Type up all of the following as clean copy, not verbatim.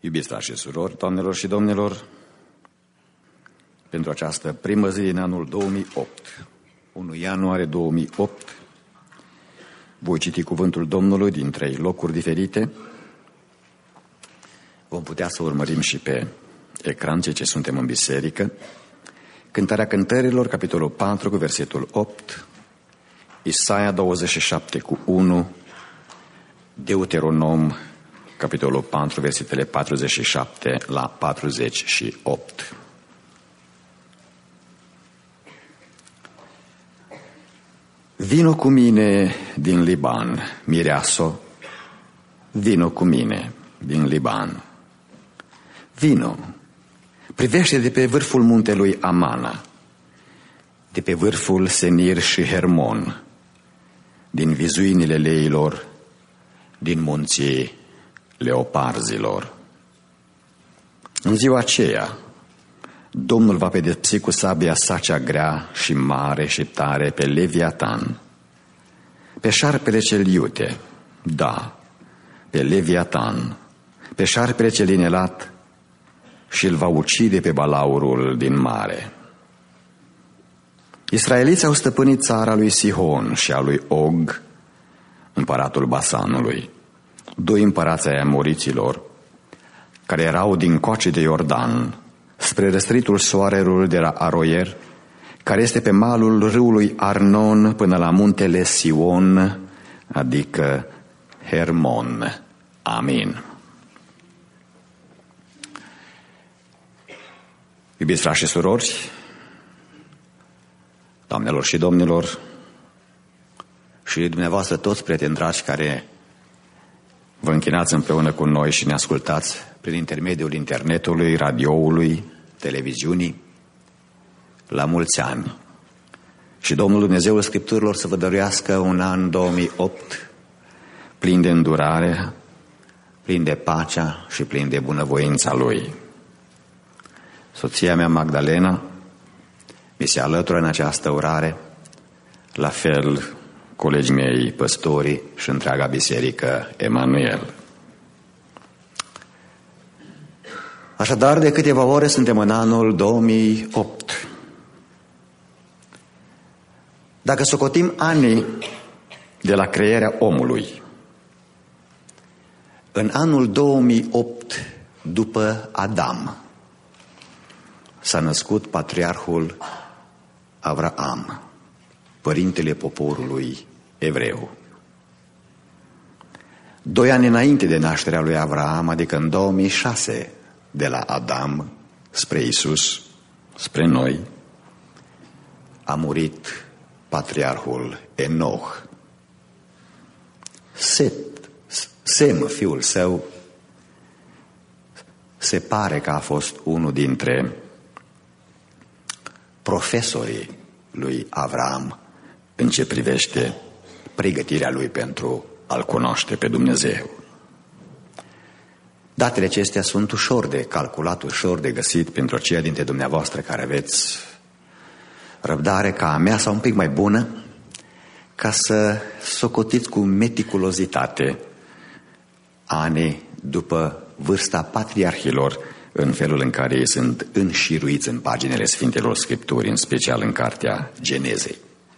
Iubiți frați și surori, doamnelor și domnilor, pentru această primă zi din anul 2008, 1 ianuarie 2008, voi citi cuvântul Domnului din 3 locuri diferite. Vom putea să urmărim și pe ecran cei ce suntem în biserică. Cântarea Cântărilor, capitolul 4 cu versetul 8, Isaia 27 cu 1, Deuteronom, capitolul 4, versetele 47 la 48. Vino cu mine din Liban, mireaso, vino cu mine din Liban. Vino, privește de pe vârful muntelui Amana, de pe vârful Senir și Hermon, din vizuinile leilor, din munții leoparzilor. În ziua aceea, Domnul va pedepsi cu sabia sa cea grea și mare și tare pe Leviatan, pe șarpele cel iute, da, pe Leviatan, pe șarpele cel inelat, și îl va ucide pe balaurul din mare. Israeliții au stăpânit țara lui Sihon și a lui Og, împăratul Basanului, 2 împărați ai amoriților, care erau din coace de Iordan, spre răsăritul soarelui de la Aroier, care este pe malul râului Arnon până la muntele Sion, adică Hermon. Amin. Iubiți frați și surori, doamnelor și domnilor, și dumneavoastră toți prieteni dragi care vă închinați împreună cu noi și ne ascultați prin intermediul internetului, radioului, televiziunii, la mulți ani. Și Domnul Dumnezeul Scripturilor să vă dăruiască un an 2008 plin de îndurare, plin de pacea și plin de bunăvoința Lui. Soția mea, Magdalena, mi se alătură în această urare, la fel colegii mei, păstorii și întreaga biserică Emanuel. Așadar, de câteva ore suntem în anul 2008. Dacă socotim anii de la crearea omului, în anul 2008, după Adam, s-a născut patriarhul Avraam, părintele poporului evreu. 2 ani înainte de nașterea lui Avraam, adică în 2006, de la Adam spre Iisus, spre noi, a murit patriarhul Enoch. Sem, fiul său, se pare că a fost unul dintre profesorii lui Avraam în ce privește pregătirea lui pentru a-L cunoaște pe Dumnezeu. Datele acestea sunt ușor de calculat, ușor de găsit pentru aceia dintre dumneavoastră care aveți răbdare ca a mea sau un pic mai bună, ca să socotiți cu meticulozitate anii după vârsta patriarhilor, în felul în care ei sunt înșiruiți în paginile Sfintelor Scripturi, în special în cartea Genezei.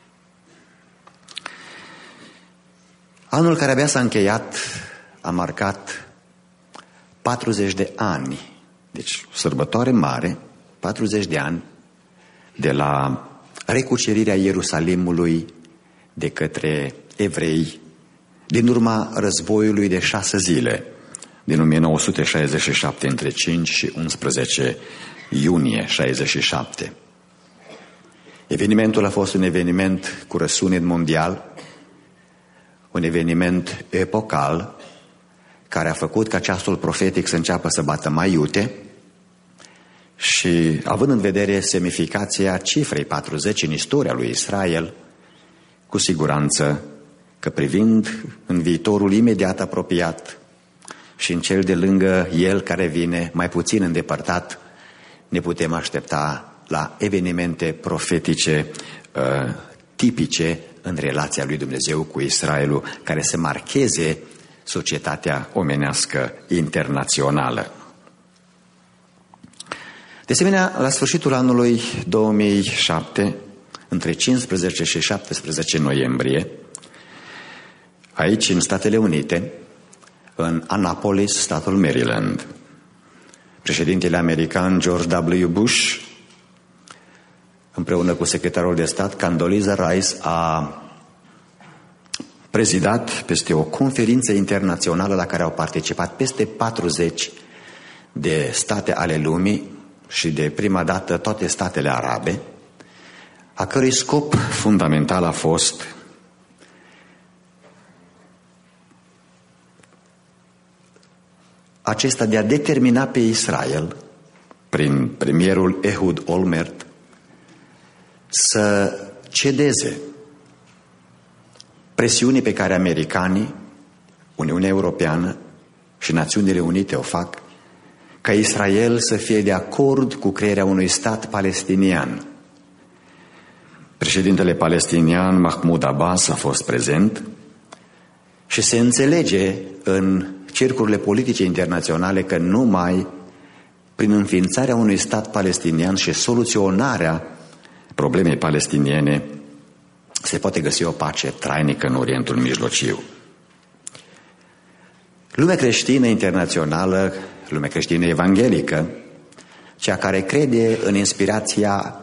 Anul care abia s-a încheiat a marcat 40 de ani, deci sărbătoare mare, 40 de ani de la recucerirea Ierusalimului de către evrei din urma războiului de 6 zile din 1967, între 5 și 11 iunie 67. Evenimentul a fost un eveniment cu răsunet mondial, un eveniment epocal care a făcut ca ceasul profetic să înceapă să bată mai iute și, având în vedere semnificația cifrei 40 în istoria lui Israel, cu siguranță că privind în viitorul imediat apropiat și în cel de lângă el care vine mai puțin îndepărtat, ne putem aștepta la evenimente profetice tipice în relația lui Dumnezeu cu Israelul, care să marcheze societatea omenească internațională. De asemenea, la sfârșitul anului 2007, între 15 și 17 noiembrie, aici, în Statele Unite, în Annapolis, statul Maryland, președintele american George W. Bush, împreună cu secretarul de stat Condoleezza Rice, a prezidat peste o conferință internațională la care au participat peste 40 de state ale lumii și de prima dată toate statele arabe, a cărui scop fundamental a fost acesta de a determina pe Israel, prin premierul Ehud Olmert, să cedeze presiunii pe care americanii, Uniunea Europeană și Națiunile Unite o fac, ca Israel să fie de acord cu crearea unui stat palestinian. Președintele palestinian Mahmoud Abbas a fost prezent și se înțelege în cercurile politice internaționale că numai prin înființarea unui stat palestinian și soluționarea problemei palestiniene se poate găsi o pace trainică în Orientul Mijlociu. Lumea creștină internațională, lumea creștină evanghelică, cea care crede în inspirația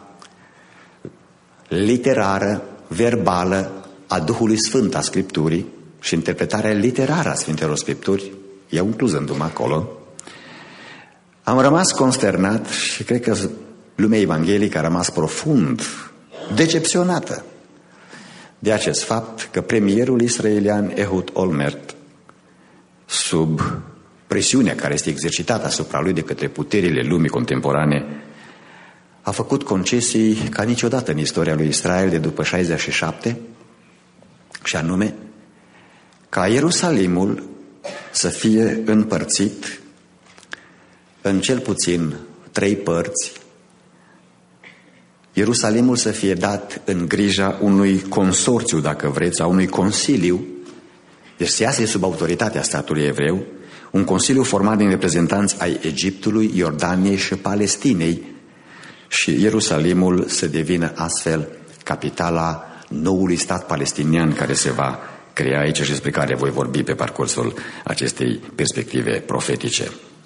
literară, verbală a Duhului Sfânt a Scripturii și interpretarea literară a Sfintelor Scripturi, eu incluzându-mă acolo, am rămas consternat și cred că lumea evanghelică a rămas profund decepționată de acest fapt că premierul israelian Ehud Olmert, sub presiunea care este exercitată asupra lui de către puterile lumii contemporane, a făcut concesii ca niciodată în istoria lui Israel de după 67, și anume ca Ierusalimul să fie împărțit în cel puțin 3 părți, Ierusalimul să fie dat în grija unui consorțiu, dacă vreți, a unui consiliu, deci se iasă sub autoritatea statului evreu, un consiliu format din reprezentanți ai Egiptului, Iordaniei și Palestinei, și Ierusalimul să devină astfel capitala noului stat palestinian care se va crea aici și despre care voi vorbi pe parcursul acestei perspective profetice.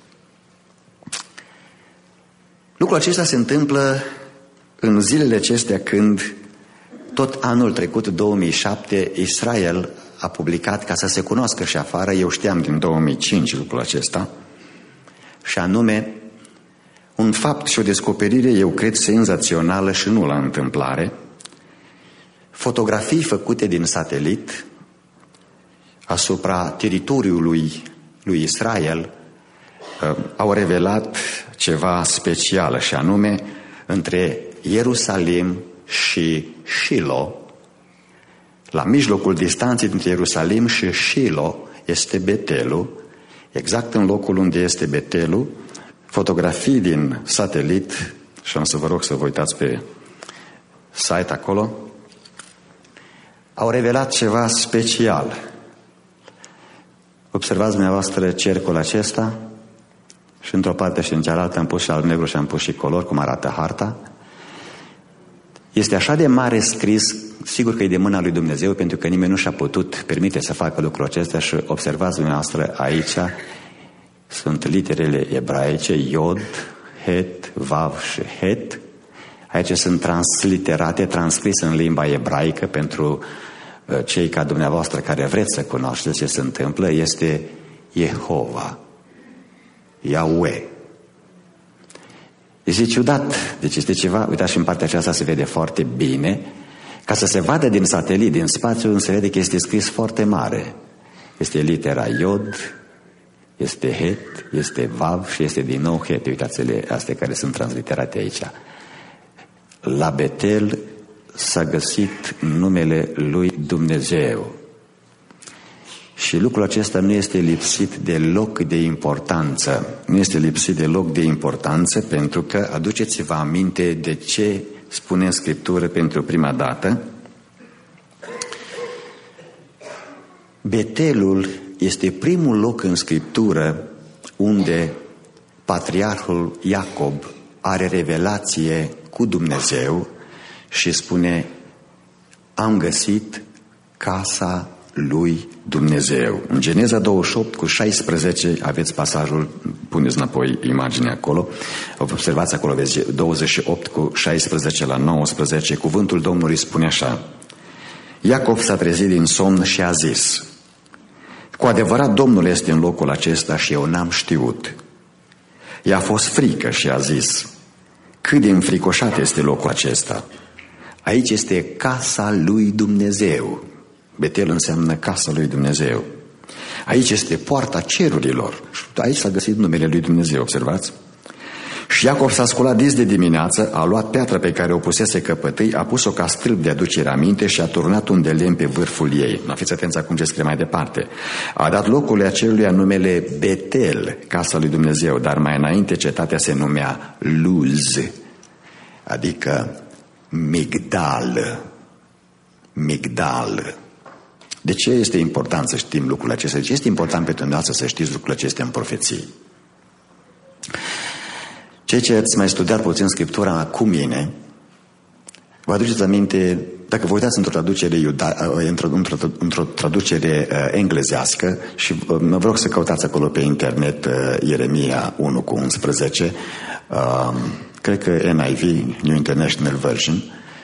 Lucrul acesta se întâmplă în zilele acestea când tot anul trecut, 2007, Israel a publicat, ca să se cunoască și afară, eu știam din 2005 lucrul acesta, și anume un fapt și o descoperire, eu cred, senzațională și nu la întâmplare. Fotografii făcute din satelit asupra teritoriului lui Israel au revelat ceva special, și anume între Ierusalim și Shilo, la mijlocul distanței dintre Ierusalim și Shilo este Betelul, exact în locul unde este Betelul, fotografii din satelit, și am să vă rog să vă uitați pe site acolo, au revelat ceva special. Observați dumneavoastră cercul acesta și într-o parte și în cealaltă am pus și alb-negru și am pus și color, cum arată harta. Este așa de mare scris, sigur că e de mâna lui Dumnezeu, pentru că nimeni nu și-a putut permite să facă lucrul acesta, și observați dumneavoastră aici sunt literele ebraice, Iod, Het, Vav și Het. Aici sunt transliterate, transcrise în limba ebraică pentru cei ca dumneavoastră care vreți să cunoașteți ce se întâmplă, este Jehova, Yahweh. Este ciudat, deci este ceva, uitați, și în partea aceasta se vede foarte bine, ca să se vadă din satelit, din spațiu, se vede că este scris foarte mare. Este litera Iod, este Het, este Vav și este din nou Het. Uitați-le astea care sunt transliterate aici. La Betel s-a găsit numele lui Dumnezeu. Și lucrul acesta nu este lipsit deloc de importanță. Nu este lipsit deloc de importanță, pentru că, aduceți-vă aminte de ce spune în Scriptură pentru prima dată. Betelul este primul loc în Scriptură unde patriarhul Iacob are revelație cu Dumnezeu și spune: am găsit casa lui Dumnezeu. În Geneza 28:16 aveți pasajul, puneți înapoi imaginea acolo, observați acolo, vezi, 28:16-19, cuvântul Domnului spune așa: Iacov s-a trezit din somn și a zis: cu adevărat Domnul este în locul acesta și eu n-am știut. I-a fost frică și a zis: cât de înfricoșat este locul acesta. Aici este casa lui Dumnezeu. Betel înseamnă casa lui Dumnezeu. Aici este poarta cerurilor. Aici s-a găsit numele lui Dumnezeu, observați? Și Iacov s-a sculat dis de dimineață, a luat piatra pe care o pusese căpătâi, a pus-o ca stâlp de aducere aminte și a turnat un de lemn pe vârful ei. Fiți atenți acum ce scrie mai departe. A dat locului aceluia numele Betel, casa lui Dumnezeu, dar mai înainte cetatea se numea Luz, adică Migdal. Migdal. De ce este important să știm lucrurile acestea? De ce este important pentru dumneavoastră să știți lucrurile acestea în profeții? Cei ce ați mai studiat puțin Scriptura cu mine, vă aduceți aminte, dacă vă uitați într-o traducere englezească și vă rog să căutați acolo pe internet Ieremia 1:11, cred că NIV, New International Version,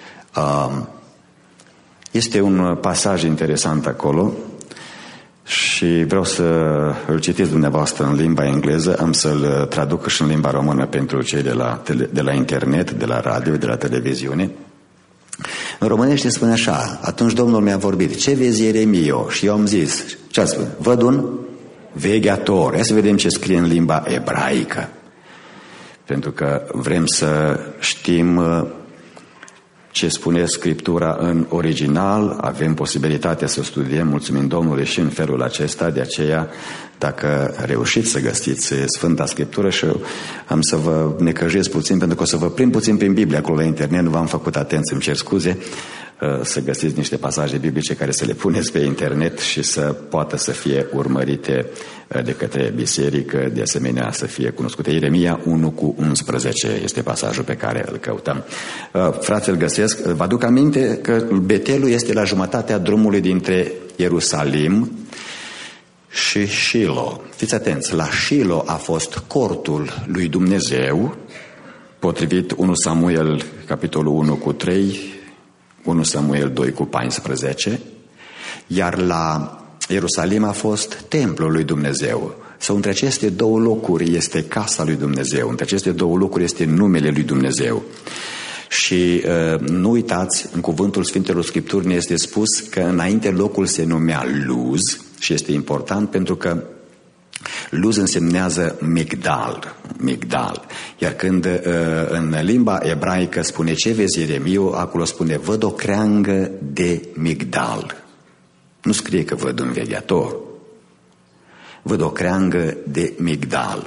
este un pasaj interesant acolo și vreau să îl citiți dumneavoastră în limba engleză, am să-l traduc și în limba română pentru cei de la internet, de la radio, de la televiziune. În românește spune așa: atunci Domnul mi-a vorbit: ce vezi, Ieremio? Și eu am zis: ce a spus? Văd un vegheator. Hai să vedem ce scrie în limba ebraică, pentru că vrem să știm ce spune Scriptura în original. Avem posibilitatea să studiem, mulțumim Domnului, și în felul acesta. De aceea, dacă reușiți să găsiți Sfânta Scriptură, și am să vă necăjesc puțin, pentru că o să vă prind puțin prin Biblie acolo la internet, nu v-am făcut atenți, îmi cer scuze, să găsiți niște pasaje biblice care să le puneți pe internet și să poată să fie urmărite de către biserică, de asemenea să fie cunoscute. Ieremia 1:11 este pasajul pe care îl căutăm. Frați, îl găsesc. Vă aduc aminte că Betelul este la jumătatea drumului dintre Ierusalim și Shilo. Fiți atenți, la Shilo a fost cortul lui Dumnezeu, potrivit 1 Samuel capitolul 1:3, 1 Samuel 2:14, iar la Ierusalim a fost templul lui Dumnezeu. Sau între aceste două locuri este casa lui Dumnezeu, între aceste două locuri este numele lui Dumnezeu. Și nu uitați, în cuvântul Sfintelor Scripturi ne este spus că înainte locul se numea Luz, și este important pentru că Luz însemnează Migdal, Migdal. Iar când în limba ebraică spune ce vezi, Ieremiu, acolo spune văd o creangă de Migdal. Nu scrie că văd un vegheator. Văd o creangă de Migdal.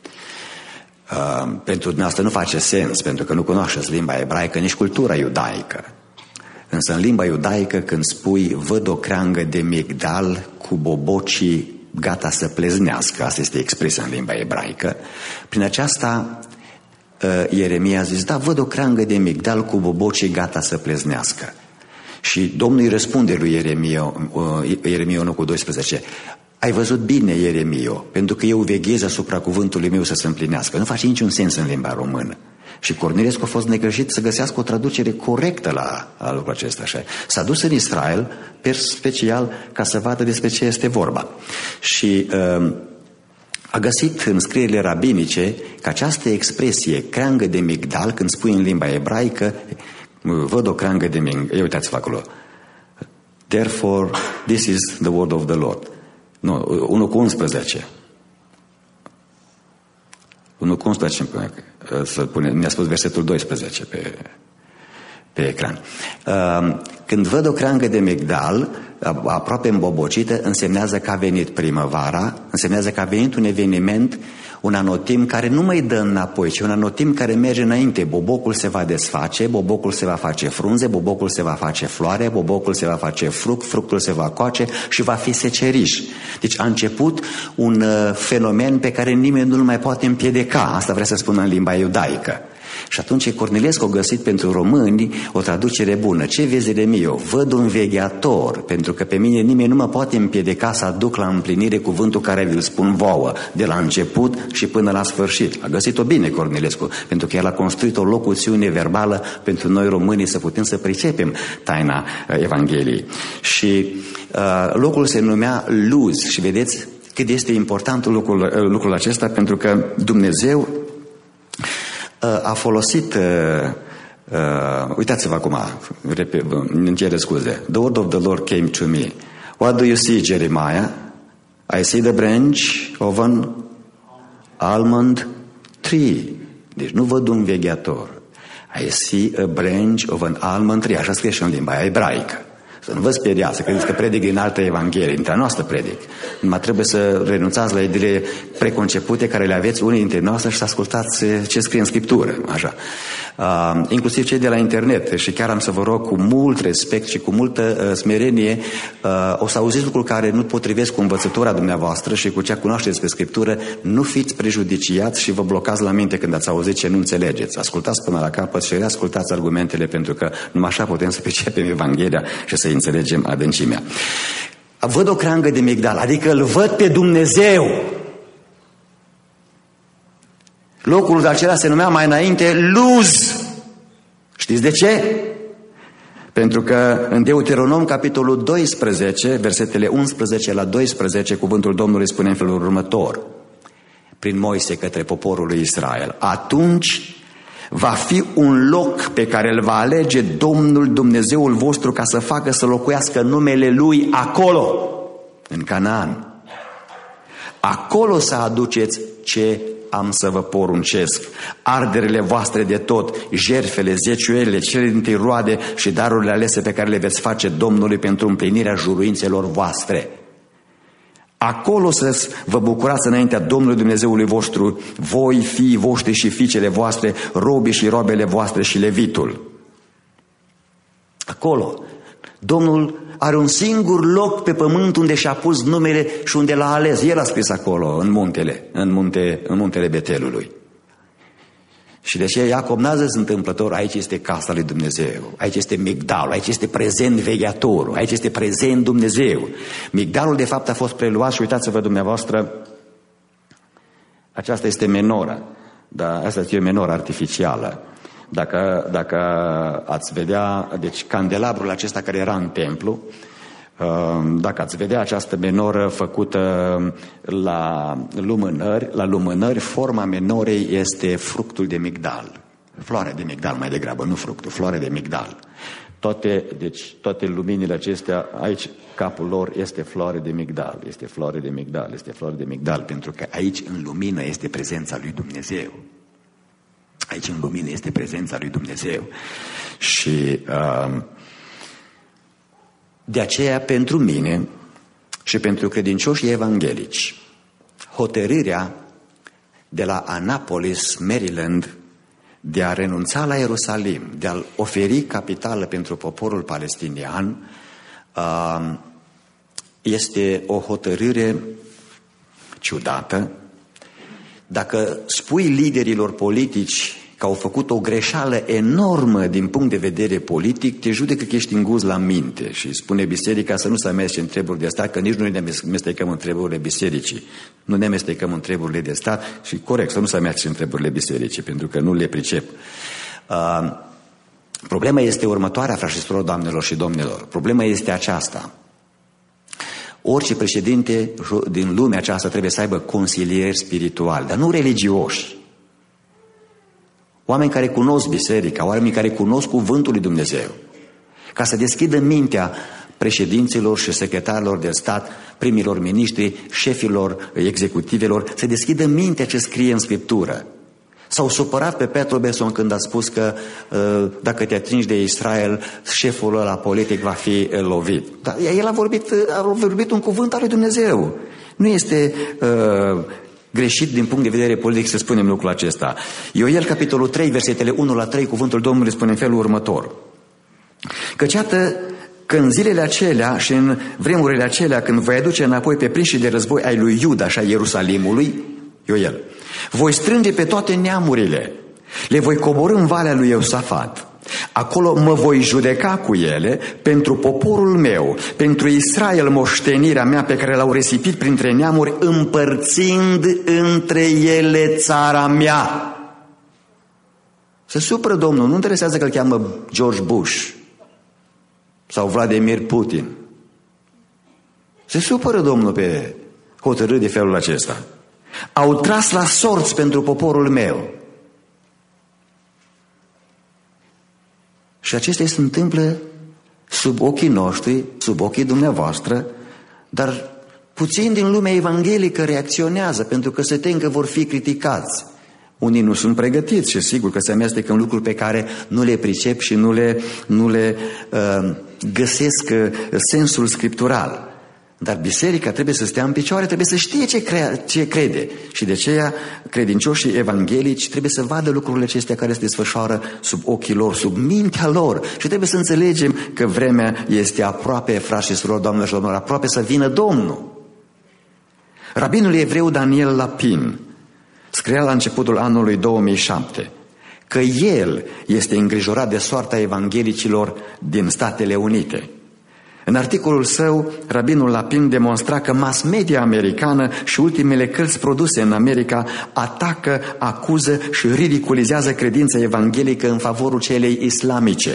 Pentru dumneavoastră nu face sens, pentru că nu cunoașteți limba ebraică, nici cultura iudaică. Însă în limba iudaică, când spui văd o creangă de Migdal cu bobocii gata să pleznească, asta este expresia în limba ebraică, prin aceasta Ieremia a zis: da, văd o creangă de Migdal cu bobocii gata să pleznească. Și Domnul îi răspunde lui Ieremia 1:12: ai văzut bine, Ieremio, pentru că eu veghez asupra cuvântului meu să se împlinească. Nu face niciun sens în limba română. Și Corniliescu a fost negreșit să găsească o traducere corectă la lucrul acesta. Așa. S-a dus în Israel, special, ca să vadă despre ce este vorba. Și a găsit în scrierile rabinice că această expresie, creangă de Migdal, când spui în limba ebraică, văd o creangă de Migdal, uitați-vă acolo. Therefore, this is the word of the Lord. Nu, 1:11. 1:11, mi-a spus versetul 12 pe ecran. Când văd o creangă de Migdal aproape îmbobocită, însemnează că a venit primăvara, însemnează că a venit un eveniment, un anotimp care nu mai dă înapoi, ci un anotimp care merge înainte. Bobocul se va desface, bobocul se va face frunze, bobocul se va face floare, bobocul se va face fruct, fructul se va coace și va fi seceriș. Deci a început un fenomen pe care nimeni nu-l mai poate împiedica. Asta vrea să spună în limba iudaică. Și atunci Cornilescu a găsit pentru români o traducere bună. Ce vezi, Ieremio? Văd un vegheator, pentru că pe mine nimeni nu mă poate împiedica să aduc la împlinire cuvântul care vi-l spun vouă, de la început și până la sfârșit. A găsit-o bine Cornilescu, pentru că el a construit o locuțiune verbală pentru noi românii să putem să pricepem taina Evangheliei. Și locul se numea Luz și vedeți cât este important lucrul acesta, pentru că Dumnezeu a folosit, uitați-vă acum, îmi cer scuze. The word of the Lord came to me. What do you see, Jeremiah? I see the branch of an almond tree. Deci nu văd un vegheator. I see a branch of an almond tree. Așa scrie și în limba ebraică. Să nu vă speriați, să credeți că predic din altă Evanghelie, dintre a noastră predic. Numai trebuie să renunțați la ideile preconcepute care le aveți unii dintre noastre și să ascultați ce scrie în Scriptură. Așa. Inclusiv cei de la internet. Și chiar am să vă rog cu mult respect și cu multă smerenie, o să auziți lucruri care nu potrivesc cu învățătura dumneavoastră și cu ce cunoașteți pe Scriptură. Nu fiți prejudiciați și vă blocați la minte când ați auzit ce nu înțelegeți. Ascultați până la capăt și reascultați argumentele, pentru că numai așa putem să pricepem Evanghelia și să înțelegem adâncimea. Văd o creangă de migdal, adică îl văd pe Dumnezeu. Locul acela se numea mai înainte Luz. Știți de ce? Pentru că în Deuteronom, capitolul 12, versetele 11 la 12, cuvântul Domnului spune în felul următor, prin Moise către poporul lui Israel: atunci va fi un loc pe care îl va alege Domnul Dumnezeul vostru ca să facă să locuiască numele Lui acolo, în Canaan. Acolo să aduceți ce am să vă poruncesc: arderile voastre de tot, jertfele, zeciuielile, cele dintâi roade și darurile alese pe care le veți face Domnului pentru împlinirea juruințelor voastre. Acolo să vă bucurați înaintea Domnului Dumnezeului vostru, voi, fiii voștri și fiicele voastre, robii și robele voastre și levitul. Acolo. Domnul are un singur loc pe pământ unde și-a pus numele și unde l-a ales. El a scris acolo, în muntele Betelului. Și de aceea Iacob n-a zis întâmplător: aici este casa lui Dumnezeu, aici este migdalul, aici este prezent vegheatorul, aici este prezent Dumnezeu. Migdalul de fapt a fost preluat și uitați-vă dumneavoastră, aceasta este menora, dar asta este o menoră artificială. Dacă ați vedea, deci candelabrul acesta care era în templu, dacă ați vedea această menoră făcută la lumânări, forma menorei este fructul de migdal. Floarea de migdal mai degrabă, nu fructul, floarea de migdal. Toate luminile acestea, aici capul lor este floare de migdal, este floare de migdal, este floare de migdal, pentru că aici în lumină este prezența lui Dumnezeu. Aici în lumină este prezența lui Dumnezeu. Și de aceea, pentru mine și pentru credincioșii evanghelici, hotărârea de la Annapolis, Maryland, de a renunța la Ierusalim, de a-l oferi capitală pentru poporul palestinian, este o hotărâre ciudată. Dacă spui liderilor politici că au făcut o greșeală enormă din punct de vedere politic, te judecă că ești înguz la minte și spune biserica să nu se amestece în treburi de stat, că nici nu ne amestecăm în treburile bisericii. Nu ne amestecăm în treburile de stat și corect, să nu se amestece în treburile bisericii, pentru că nu le pricep. Problema este următoarea, frați și surori, doamnelor și domnilor. Problema este aceasta. Orice președinte din lumea aceasta trebuie să aibă consilieri spirituali, dar nu religioși. Oameni care cunosc biserica, oameni care cunosc cuvântul lui Dumnezeu, ca să deschidă mintea președinților și secretarilor de stat, primilor miniștri, șefilor executivelor, să deschidă mintea ce scrie în Scriptură. S-au supărat pe Petru Beson când a spus că dacă te atingi de Israel, șeful ăla politic va fi lovit. Dar el a vorbit un cuvânt al lui Dumnezeu. Nu este greșit din punct de vedere politic să spunem lucrul acesta. Ioel, capitolul 3, versetele 1 la 3, cuvântul Domnului spune în felul următor: căci iată că în zilele acelea și în vremurile acelea, când voi aduce înapoi pe prinșii de război ai lui Iuda și ai Ierusalimului, Ioel, voi strânge pe toate neamurile Le voi coborî în valea lui Iosafat. Acolo mă voi judeca cu ele pentru poporul meu, pentru Israel, moștenirea mea pe care l-au risipit printre neamuri, împărțind între ele țara mea. Se supără Domnul, nu interesează că îl cheamă George Bush sau Vladimir Putin. Se supără Domnul pe hotărâri de felul acesta. Au tras la sorți pentru poporul meu. Și acestea se întâmplă sub ochii noștri, sub ochii dumneavoastră, dar puțini din lumea evanghelică reacționează pentru că se tem că vor fi criticați. Unii nu sunt pregătiți și sigur că se amestecă în lucruri pe care nu le pricep și nu le găsesc sensul scriptural. Dar biserica trebuie să stea în picioare, trebuie să știe ce crede. Și de aceea credincioșii evanghelici trebuie să vadă lucrurile acestea care se desfășoară sub ochii lor, sub mintea lor. Și trebuie să înțelegem că vremea este aproape, frați și surori, doamnelor și domnilor, aproape să vină Domnul. Rabinul evreu Daniel Lapin scria la începutul anului 2007 că el este îngrijorat de soarta evanghelicilor din Statele Unite. În articolul său, rabinul Lapin demonstra că mass media americană și ultimele cărți produse în America atacă, acuză și ridiculizează credința evanghelică în favorul celei islamice.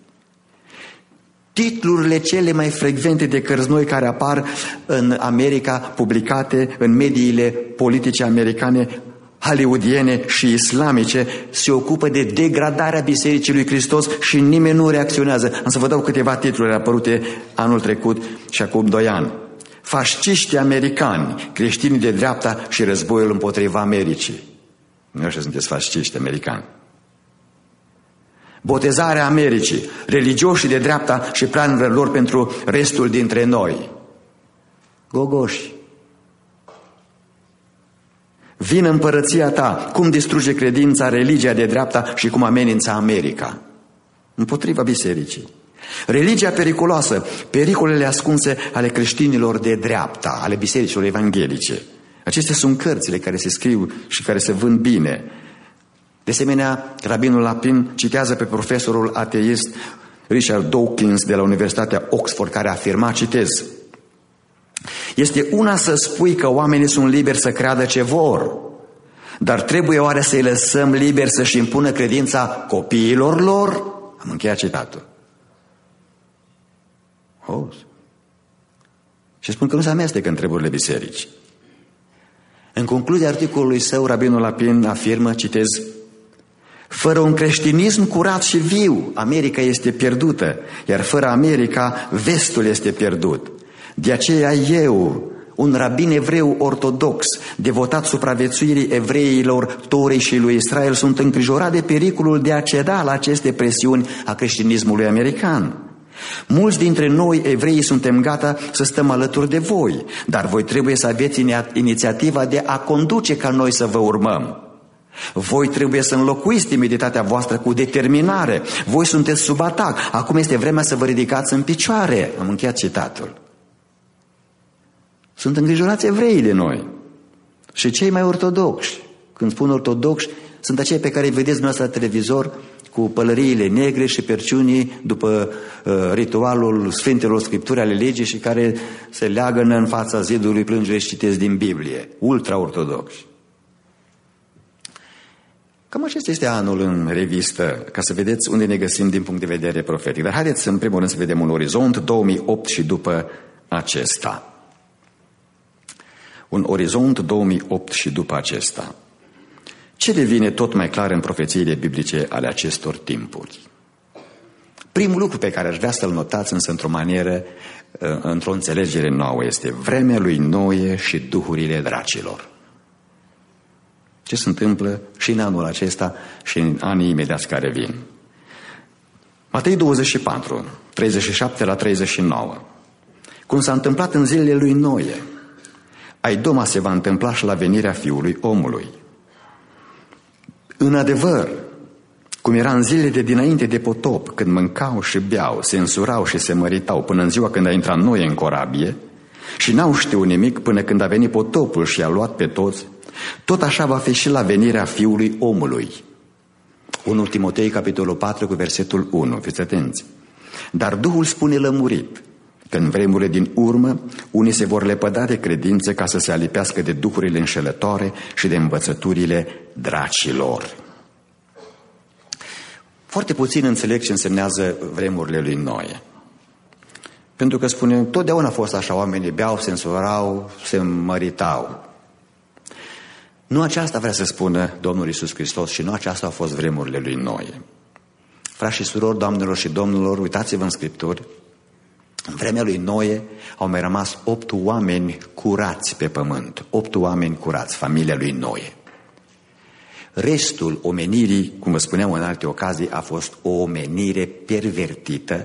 Titlurile cele mai frecvente de cărți noi care apar în America, publicate în mediile politice americane, hollywoodiene și islamice, se ocupă de degradarea Bisericii lui Hristos și nimeni nu reacționează. Am să vă dau câteva titluri apărute anul trecut și acum 2 ani. Fasciști americani, creștinii de dreapta și războiul împotriva Americii. Nu știu, sunteți fasciști americani. Botezarea Americii, religioșii de dreapta și planurile lor pentru restul dintre noi. Gogoși. Vine împărăția ta, cum distruge credința, religia de dreapta și cum amenință America. Împotriva bisericii. Religia periculoasă, pericolele ascunse ale creștinilor de dreapta, ale bisericilor evanghelice. Acestea sunt cărțile care se scriu și care se vând bine. De asemenea, rabinul Lapin citează pe profesorul ateist Richard Dawkins de la Universitatea Oxford, care afirma, citez: este una să spui că oamenii sunt liberi să creadă ce vor, dar trebuie oare să-i lăsăm liberi să-și impună credința copiilor lor? Am încheiat citatul. Și spun că nu se amestecă în treburile bisericii. În concluzia articolului său, rabinul Lapin afirmă, citez: fără un creștinism curat și viu, America este pierdută, iar fără America, vestul este pierdut. De aceea eu, un rabin evreu ortodox, devotat supraviețuirii evreilor, Torei și lui Israel, sunt îngrijorat de pericolul de a ceda la aceste presiuni a creștinismului american. Mulți dintre noi, evreii, suntem gata să stăm alături de voi, dar voi trebuie să aveți inițiativa de a conduce ca noi să vă urmăm. Voi trebuie să înlocuiți timiditatea voastră cu determinare. Voi sunteți sub atac. Acum este vremea să vă ridicați în picioare. Am încheiat citatul. Sunt îngrijorați evreii de noi. Și cei mai ortodoxi. Când spun ortodoxi, sunt acei pe care îi vedeți dumneavoastră la televizor cu pălăriile negre și perciunii după ritualul Sfintelor Scripturi ale legii și care se leagănă în fața zidului plângere și citesc din Biblie. Ultra-ortodoxi. Cam acesta este anul în revistă, ca să vedeți unde ne găsim din punct de vedere profetic. Dar haideți în primul rând să vedem un orizont, 2008 și după acesta. Un orizont 2008 și după acesta. Ce devine tot mai clar în profețiile biblice ale acestor timpuri? Primul lucru pe care aș vrea să-l notați însă într-o manieră, într-o înțelegere nouă, este vremea lui Noe și duhurile dracilor. Ce se întâmplă și în anul acesta și în anii imediați care vin. Matei 24, 37 la 39. Cum s-a întâmplat în zilele lui Noe, Aidoma se va întâmpla și la venirea Fiului Omului. În adevăr, cum era în zilele de dinainte de potop, când mâncau și beau, se însurau și se măritau, până în ziua când a intrat Noe în corabie, și n-au știut nimic până când a venit potopul și a luat pe toți, tot așa va fi și la venirea Fiului Omului. 1 Timotei, capitolul 4, cu versetul 1. Fiți atenți. Dar Duhul spune lămurit că în vremurile din urmă unii se vor lepăda de credință ca să se alipească de duhurile înșelătoare și de învățăturile dracilor. Foarte puțin înțeleg ce însemnează vremurile lui Noe. Pentru că spune, totdeauna a fost așa, oamenii beau, se însurau, se măritau. Nu aceasta vrea să spună Domnul Iisus Hristos și nu aceasta au fost vremurile lui Noe. Frați și surori, doamnelor și domnilor, uitați-vă în Scripturi, în vremea lui Noe au mai rămas 8 oameni curați pe pământ, 8 oameni curați, familia lui Noe. Restul omenirii, cum vă spuneam în alte ocazii, a fost o omenire pervertită,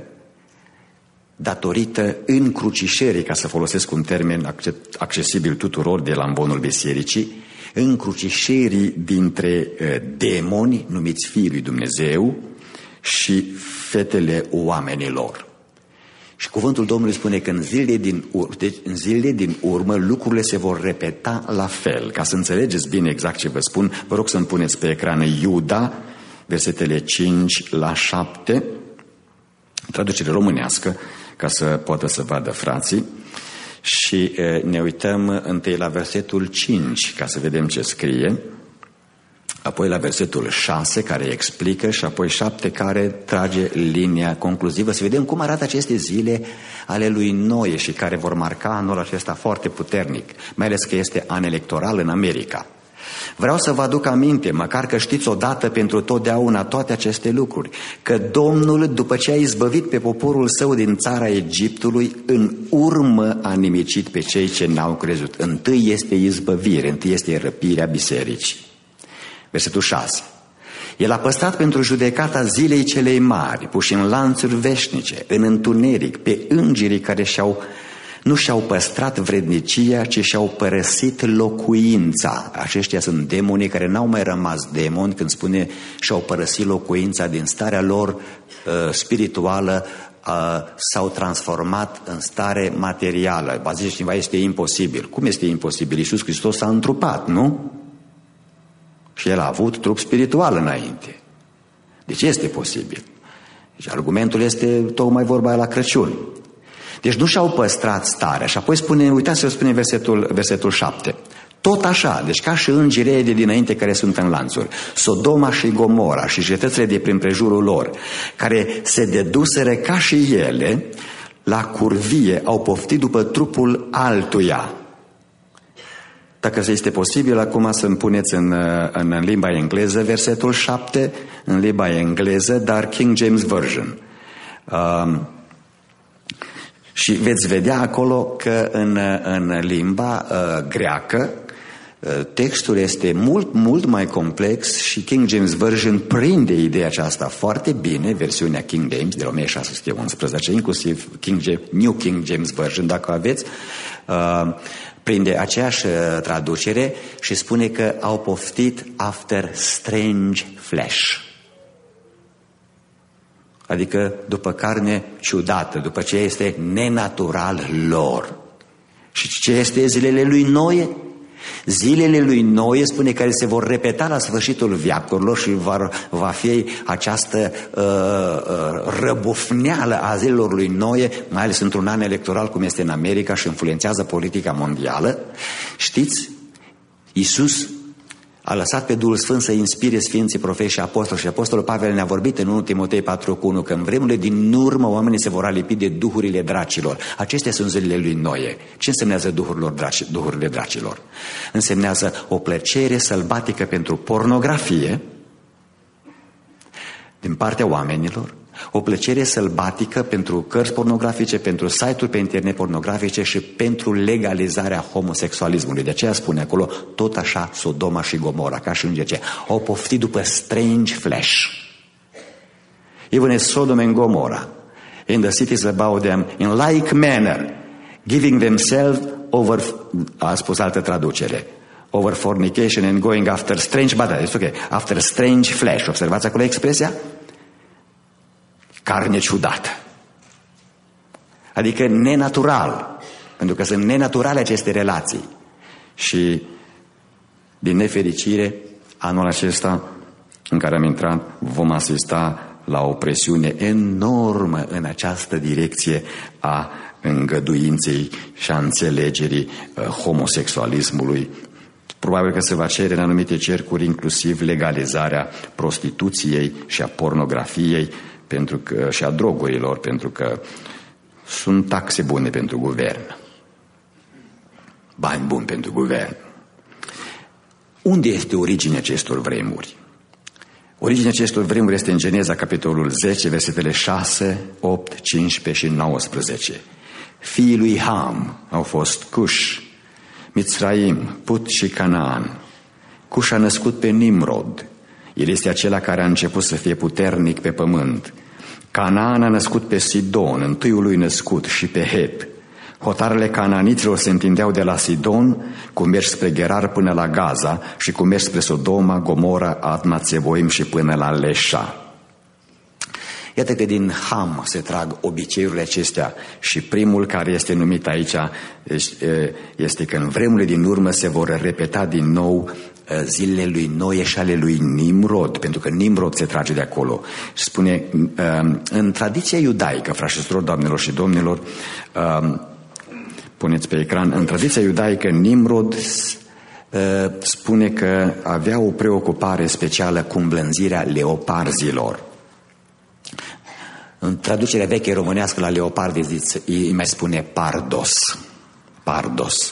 datorită încrucișării, ca să folosesc un termen accesibil tuturor de la ambonul bisericii, încrucișării dintre demoni, numiți fiii lui Dumnezeu, și fetele oamenilor. Și cuvântul Domnului spune că în zilele din urmă lucrurile se vor repeta la fel. Ca să înțelegeți bine exact ce vă spun, vă rog să-mi puneți pe ecran Iuda, versetele 5 la 7, traducere românească, ca să poată să vadă frații. Și ne uităm întâi la versetul 5, ca să vedem ce scrie, apoi la versetul 6, care explică, și apoi 7, care trage linia concluzivă, să vedem cum arată aceste zile ale lui Noe și care vor marca anul acesta foarte puternic, mai ales că este an electoral în America. Vreau să vă aduc aminte, măcar că știți odată pentru totdeauna toate aceste lucruri, că Domnul, după ce a izbăvit pe poporul său din țara Egiptului, în urmă a nimicit pe cei ce n-au crezut. Întâi este izbăvire, întâi este răpirea bisericii. Versetul 6. El a păstrat pentru judecata zilei celei mari, puși în lanțuri veșnice, în întuneric, pe îngerii care nu și-au păstrat vrednicia, ci și-au părăsit locuința. Aceștia sunt demonii care n-au mai rămas demoni, când spune și-au părăsit locuința din starea lor spirituală, s-au transformat în stare materială. Va zice cineva, este imposibil. Cum este imposibil? Iisus Hristos s-a întrupat, nu? Și El a avut trup spiritual înainte. Deci este posibil. Și argumentul este tocmai vorba la Crăciun. Deci nu și-au păstrat starea. Și apoi spune, uitați-vă, spune versetul 7. Tot așa, deci ca și îngerii de dinainte care sunt în lanțuri, Sodoma și Gomora și cetățile de prin prejurul lor, care se deduseră ca și ele la curvie, au poftit după trupul altuia. Dacă este posibil, acum să-mi puneți în limba engleză versetul 7, în limba engleză, dar King James Version. Și veți vedea acolo că în limba greacă textul este mult, mult mai complex și King James Version prinde ideea aceasta foarte bine, versiunea King James de la 1611, inclusiv New King James Version, dacă aveți, prinde aceeași traducere și spune că au poftit after strange flesh. Adică după carne ciudată, după ce este nenatural lor. Și ce este zilele lui Noe? Zilele lui Noe, spune, care se vor repeta la sfârșitul veacurilor și va fi această răbufneală a zilelor lui Noe, mai ales într-un an electoral cum este în America și influențează politica mondială. Știți, Iisus a lăsat pe Duhul Sfânt să inspire Sfinții Profeți și Apostoli și Apostolul Pavel ne-a vorbit în 1 Timotei 4,1 că în vremurile din urmă oamenii se vor alipi de duhurile dracilor. Acestea sunt zilele lui Noe. Ce însemnează duhurile dracilor? Însemnează o plăcere sălbatică pentru pornografie din partea oamenilor, o plăcere sălbatică pentru cărți pornografice, pentru site-uri pe internet pornografice și pentru legalizarea homosexualismului. De aceea spune acolo, tot așa Sodoma și Gomora, ca și îngeri, au poftit după strange flesh. Even as Sodom and Gomorrah, in the cities about them, in like manner, giving themselves over, a spus altă traducere, over fornication and going after strange, after strange flesh. Observați acolo expresia? Carne ciudată. Adică nenatural. Pentru că sunt nenaturale aceste relații. Și din nefericire, anul acesta în care am intrat, vom asista la o presiune enormă în această direcție a îngăduinței și a înțelegerii homosexualismului. Probabil că se va cere în anumite cercuri inclusiv legalizarea prostituției și a pornografiei și a drogurilor, pentru că sunt taxe bune pentru guvern. Bani buni pentru guvern. Unde este originea acestor vremuri? Originea acestor vremuri este în Geneza, capitolul 10, versetele 6, 8, 15 și 19. Fiii lui Ham au fost Cush, Mitzraim, Put și Canaan. Cush a născut pe Nimrod. El este acela care a început să fie puternic pe pământ. Canaan a născut pe Sidon, întâiul lui născut, și pe Het. Hotarele canaaniților se întindeau de la Sidon, cu mers spre Gerar până la Gaza și cu mers spre Sodoma, Gomora, Adma, Țeboim și până la Leșa. Iată că din Ham se trag obiceiurile acestea și primul care este numit aici este că în vremurile din urmă se vor repeta din nou zilele lui Noe și ale lui Nimrod, pentru că Nimrod se trage de acolo. Și spune, în tradiția iudaică, frați și surori, doamnelor și domnilor, puneți pe ecran, în tradiția iudaică Nimrod spune că avea o preocupare specială cu îmblânzirea leoparzilor. În traducerea veche românească la leopardi îi mai spune pardos. Pardos.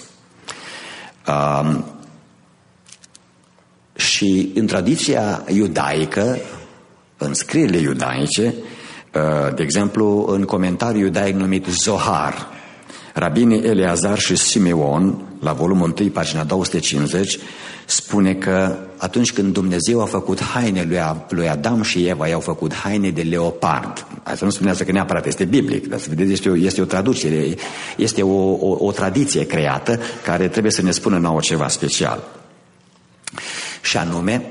Și în tradiția iudaică, în scrierile iudaice, de exemplu, în comentariul iudaic numit Zohar, rabinii Eleazar și Simeon, la volumul 1, pagina 250, spune că atunci când Dumnezeu a făcut haine lui Adam și Eva, i-au făcut haine de leopard. Asta nu spunează că neapărat este biblic, dar să vedeți, este o traducere, este o tradiție creată care trebuie să ne spună nouă ceva special. Și anume,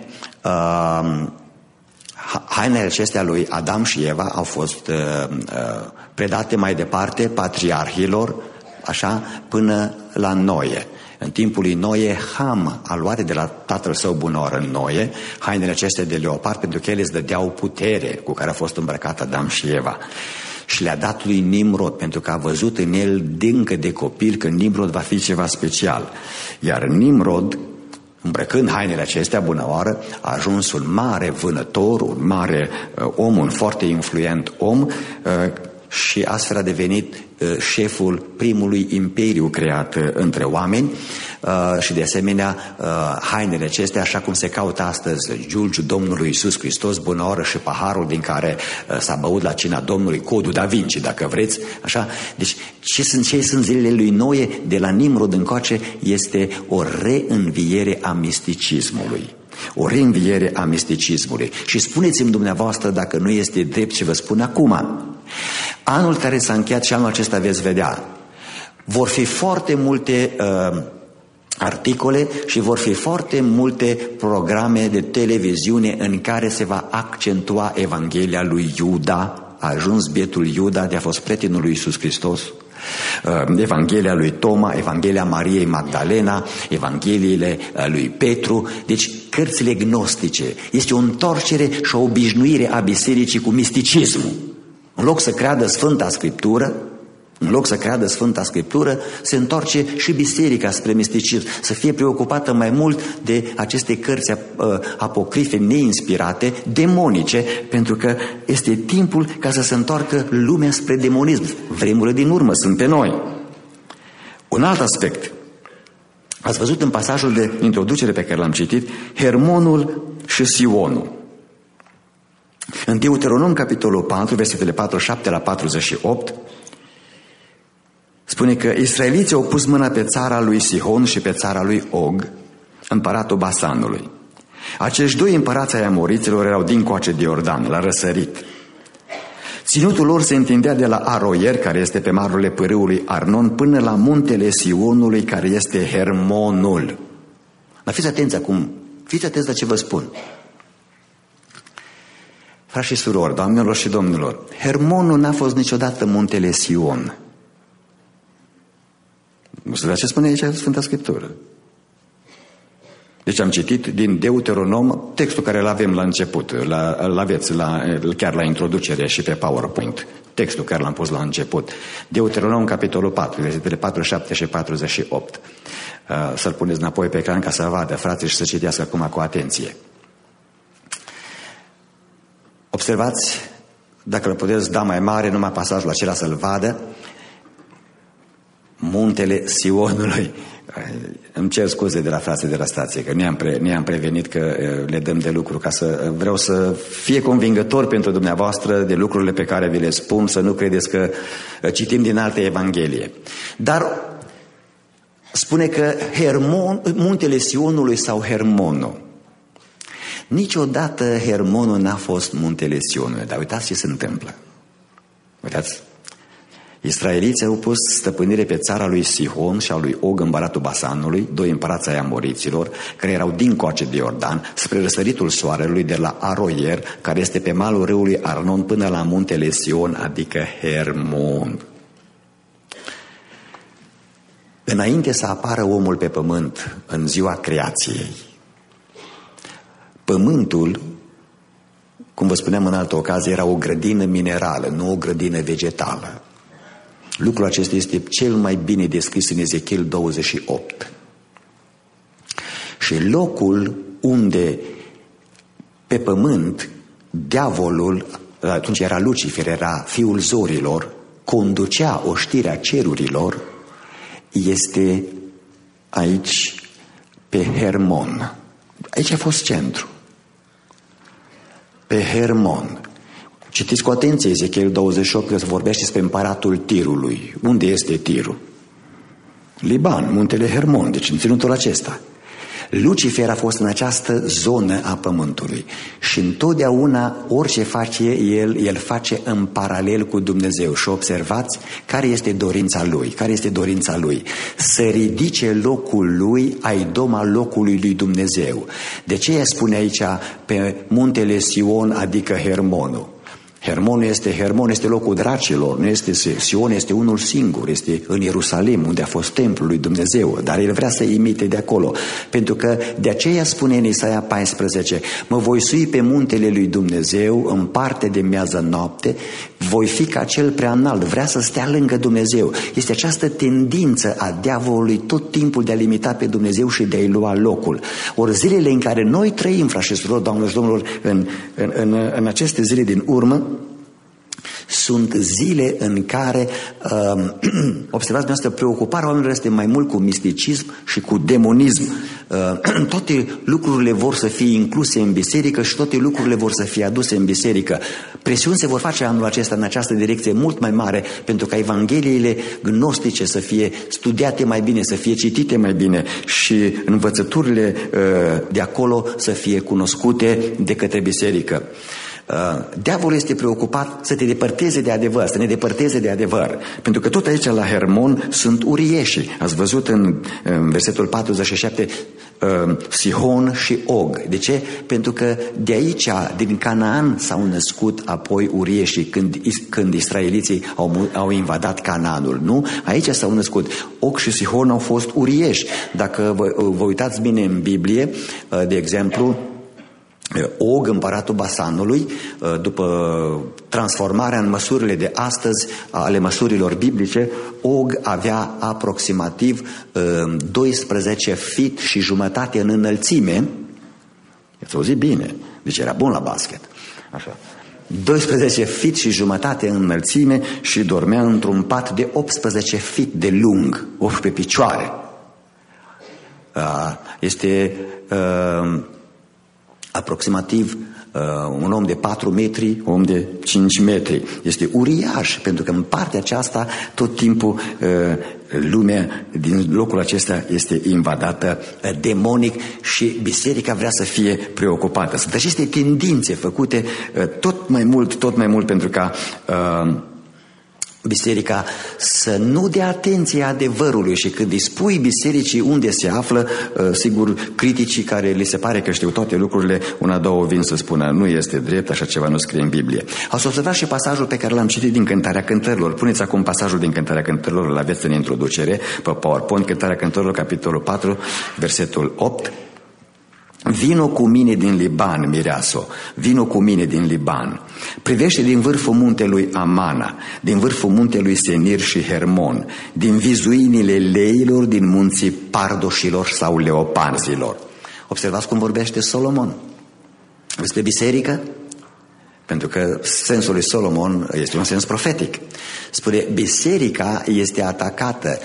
hainele acestea lui Adam și Eva au fost predate mai departe patriarhilor, așa, până la Noe. În timpul lui Noe, Ham a luat de la tatăl său Bunor în Noe hainele acestea de leopard, pentru că ele îți dădeau putere cu care a fost îmbrăcat Adam și Eva. Și le-a dat lui Nimrod, pentru că a văzut în el încă de copil că Nimrod va fi ceva special. Iar Nimrod, îmbrăcând hainele acestea, bună oară, a ajuns un mare vânător, un mare om, un foarte influent om, și astfel a devenit șeful primului imperiu creat între oameni și de asemenea hainele acestea, așa cum se caută astăzi giulgiul Domnului Iisus Hristos, bună oră, și paharul din care s-a băut la cina Domnului, codul Da Vinci, dacă vreți, așa. Deci ce sunt zilele lui Noe? De la Nimrod încoace este o reînviere a misticismului. O reînviere a misticismului. Și spuneți-mi dumneavoastră dacă nu este drept ce vă spun acum. Anul care s-a încheiat și anul acesta veți vedea, vor fi foarte multe articole și vor fi foarte multe programe de televiziune în care se va accentua Evanghelia lui Iuda. A ajuns bietul Iuda de a fost prietenul lui Iisus Hristos. Evanghelia lui Toma, Evanghelia Mariei Magdalena, Evangheliile lui Petru, deci cărțile gnostice. Este o întorcere și o obișnuire a bisericii cu misticismul. În loc să creadă Sfânta Scriptură, se întoarce și biserica spre misticism, să fie preocupată mai mult de aceste cărți apocrife neinspirate, demonice, pentru că este timpul ca să se întoarcă lumea spre demonism. Vremurile din urmă sunt pe noi. Un alt aspect. Ați văzut în pasajul de introducere pe care l-am citit, Hermonul și Sionul. În Deuteronom, capitolul 4, versetele 47 la 48, spune că israeliții au pus mâna pe țara lui Sihon și pe țara lui Og, împăratul Basanului. Acești doi împărați ai amoriților erau dincoace de Iordan, la răsărit. Ținutul lor se întindea de la Aroier, care este pe marurile pârâului Arnon, până la muntele Sionului, care este Hermonul. Dar fiți atenți acum, fiți atenți la ce vă spun. Frați și surori, doamnelor și domnilor, Hermonul n-a fost niciodată muntele Sion. Nu știu ce spune aici Sfânta Scriptură. Deci am citit din Deuteronom, textul care îl avem la început, îl aveți chiar la introducere și pe PowerPoint, textul care l-am pus la început. Deuteronom, capitolul 4, versetele 47 și 48. Să-l puneți înapoi pe ecran ca să vadă, frații, și să citească acum cu atenție. Observați, dacă îl puteți da mai mare, numai pasajul acela să-l vadă. Muntele Sionului. Îmi cer scuze de la frații de la stație, că ne-am prevenit că le dăm de lucru, ca să vreau să fie convingător pentru dumneavoastră de lucrurile pe care vi le spun, să nu credeți că citim din alte evanghelie. Dar spune că muntele Sionului sau Hermonul. Niciodată Hermonul n-a fost muntele Sionului, dar uitați ce se întâmplă. Uitați. Israeliții au pus stăpânire pe țara lui Sihon și a lui Og, împăratul Basanului, doi împărați ai amoriților, care erau dincoace de Iordan, spre răsăritul soarelui, de la Aroier, care este pe malul râului Arnon, până la muntele Sion, adică Hermon. Înainte să apară omul pe pământ, în ziua creației, pământul, cum vă spuneam în altă ocazie, era o grădină minerală, nu o grădină vegetală. Lucrul acesta este cel mai bine descris în Ezechiel 28. Și locul unde pe pământ diavolul, atunci era Lucifer, era fiul zorilor, conducea oștirea cerurilor, este aici pe Hermon. Aici a fost centru. Pe Hermon. Citiți cu atenție Ezechiel 28, că se vorbește despre împăratul Tirului. Unde este Tirul? Liban, muntele Hermon, deci în ținutul acesta. Lucifer a fost în această zonă a pământului și întotdeauna orice face el face în paralel cu Dumnezeu. Și observați care este dorința lui. Care este dorința lui? Să ridice locul lui a idoma locului lui Dumnezeu. De ce spune aici pe muntele Sion, adică Hermonul? Hermon este locul dracilor, nu este Sion, este unul singur, este în Ierusalim, unde a fost templul lui Dumnezeu, dar el vrea să imite de acolo, pentru că de aceea spune în Isaia 14, mă voi sui pe muntele lui Dumnezeu în parte de miază noapte, voi fi ca cel prea înalt, vrea să stea lângă Dumnezeu. Este această tendință a diavolului tot timpul de a limita pe Dumnezeu și de a-i lua locul. Ori zilele în care noi trăim, frați și surori, doamnelor și domnilor, în aceste zile din urmă, sunt zile în care, observați dumneavoastră, preocuparea oamenilor este mai mult cu misticism și cu demonism. Toate lucrurile vor să fie incluse în biserică și toate lucrurile vor să fie aduse în biserică. Presiuni se vor face anul acesta în această direcție mult mai mare, pentru ca evangheliile gnostice să fie studiate mai bine, să fie citite mai bine și învățăturile de acolo să fie cunoscute de către biserică. Diavolul este preocupat să te depărteze de adevăr, să ne depărteze de adevăr, pentru că tot aici la Hermon sunt urieși. Ați văzut în versetul 47 Sihon și Og. De ce? Pentru că de aici, din Canaan, s-au născut apoi urieșii când israeliții au invadat Canaanul, nu? Aici s-au născut. Og și Sihon au fost urieși. Dacă vă uitați bine în Biblie, de exemplu, Og, împăratul Basanului, după transformarea în măsurile de astăzi ale măsurilor biblice, Og avea aproximativ 12 feet și jumătate în înălțime. Ați auzit bine, deci era bun la basket. Așa. 12 feet și jumătate în înălțime și dormea într-un pat de 18 feet de lung, 18 picioare. Este aproximativ un om de 4 metri, un om de 5 metri. Este uriaș, pentru că în partea aceasta tot timpul lumea din locul acesta este invadată demonic și biserica vrea să fie preocupată. Sunt aceste tendințe făcute tot mai mult pentru ca biserica să nu dea atenție adevărului. Și când îi spui bisericii unde se află, sigur, criticii care li se pare că știu toate lucrurile, una, două vin să spună nu este drept, așa ceva nu scrie în Biblie. Ați observat și pasajul pe care l-am citit din Cântarea Cântărilor. Puneți acum pasajul din Cântarea Cântărilor, îl aveți în introducere pe PowerPoint, Cântarea Cântărilor, capitolul 4, versetul 8. Vino cu mine din Liban, mireasă, vino cu mine din Liban. Privește din vârful muntelui Amana, din vârful muntelui Senir și Hermon, din vizuinile leilor, din munții pardoșilor sau leoparzilor. Observați cum vorbește Solomon despre biserică? Pentru că sensul lui Solomon este un sens profetic. Spune, biserica este atacată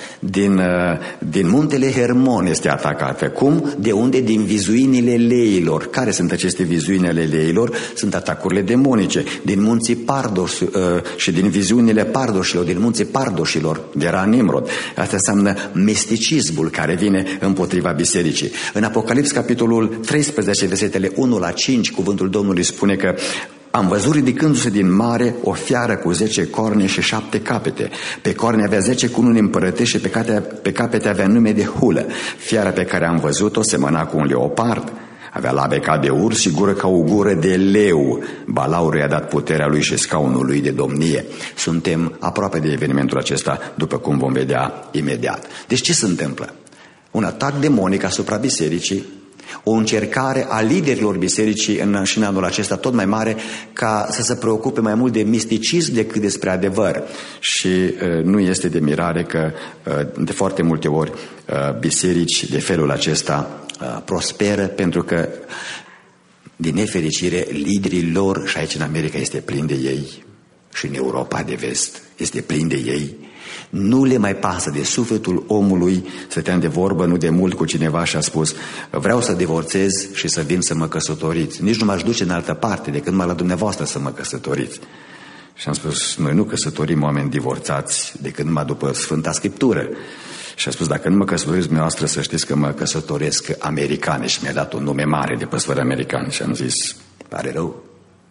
din muntele Hermon este atacată. Cum? De unde? Din vizuinile leilor. Care sunt aceste vizuini ale leilor? Sunt atacurile demonice. Din munții Pardos și din viziunile pardoșilor, din munții pardoșilor, de era Nimrod. Asta înseamnă misticismul care vine împotriva bisericii. În Apocalips, capitolul 13, versetele 1 la 5, cuvântul Domnului spune că am văzut ridicându-se din mare o fiară cu 10 corne și 7 capete. Pe corne avea 10 cununi împărătești și pe capete avea nume de hulă. Fiara pe care am văzut-o semăna cu un leopard. Avea labe ca de urs și gură ca o gură de leu. Balaurul i-a dat puterea lui și scaunul lui de domnie. Suntem aproape de evenimentul acesta, după cum vom vedea imediat. Deci ce se întâmplă? Un atac demonic asupra bisericii, o încercare a liderilor bisericii și în anul acesta tot mai mare ca să se preocupe mai mult de misticism decât despre adevăr. Și nu este de mirare că de foarte multe ori biserici de felul acesta prosperă, pentru că din nefericire liderii lor, și aici în America este plin de ei și în Europa de vest este plin de ei, nu le mai pasă de sufletul omului. Stăteam de vorbă nu de mult cu cineva și a spus: vreau să divorțez și să vin să mă căsătoriți. Nici nu m-aș duce în altă parte decât numai la dumneavoastră să mă căsătoriți. Și am spus: noi nu căsătorim oameni divorțați decât numai după Sfânta Scriptură. Și a spus: dacă nu mă căsătoriți dumneavoastră, să știți că mă căsătoresc americane. Și mi-a dat un nume mare de păstori americani. Și am zis: pare rău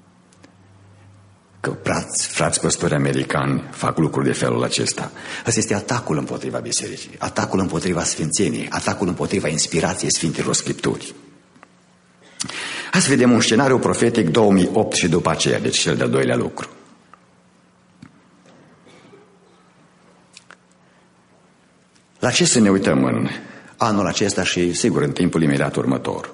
că frați păstori americani fac lucruri de felul acesta. Asta este atacul împotriva bisericii, atacul împotriva sfințeniei, atacul împotriva inspirației Sfintelor Scripturi. Hai să vedem un scenariu profetic 2008 și după aceea, deci cel de-al doilea lucru. La ce să ne uităm în anul acesta și, sigur, în timpul imediat următor?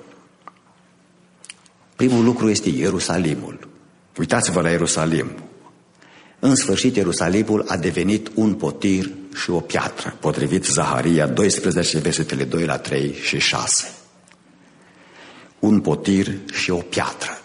Primul lucru este Ierusalimul. Uitați-vă la Ierusalim. În sfârșit, Ierusalimul a devenit un potir și o piatră, potrivit Zaharia 12, versetele 2 la 3 și 6. Un potir și o piatră.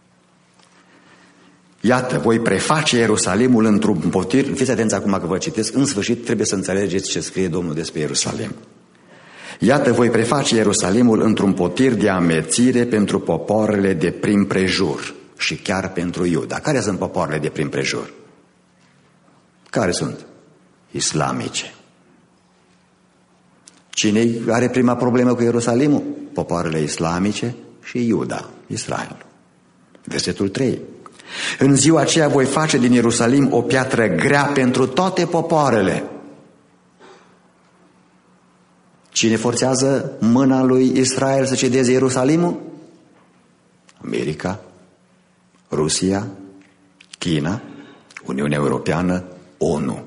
Iată, voi preface Ierusalimul într-un potir. Fiți atenți acum că vă citesc. În sfârșit, trebuie să înțelegeți ce scrie Domnul despre Ierusalim. Iată, voi preface Ierusalimul într-un potir de amețire pentru popoarele de prin prejur și chiar pentru Iuda. Care sunt popoarele de prin prejur? Care sunt? Islamice. Cine are prima problemă cu Ierusalimul? Popoarele islamice și Iuda, Israel. Versetul 3. În ziua aceea voi face din Ierusalim o piatră grea pentru toate popoarele. Cine forțează mâna lui Israel să cedeze Ierusalimul? America, Rusia, China, Uniunea Europeană, ONU.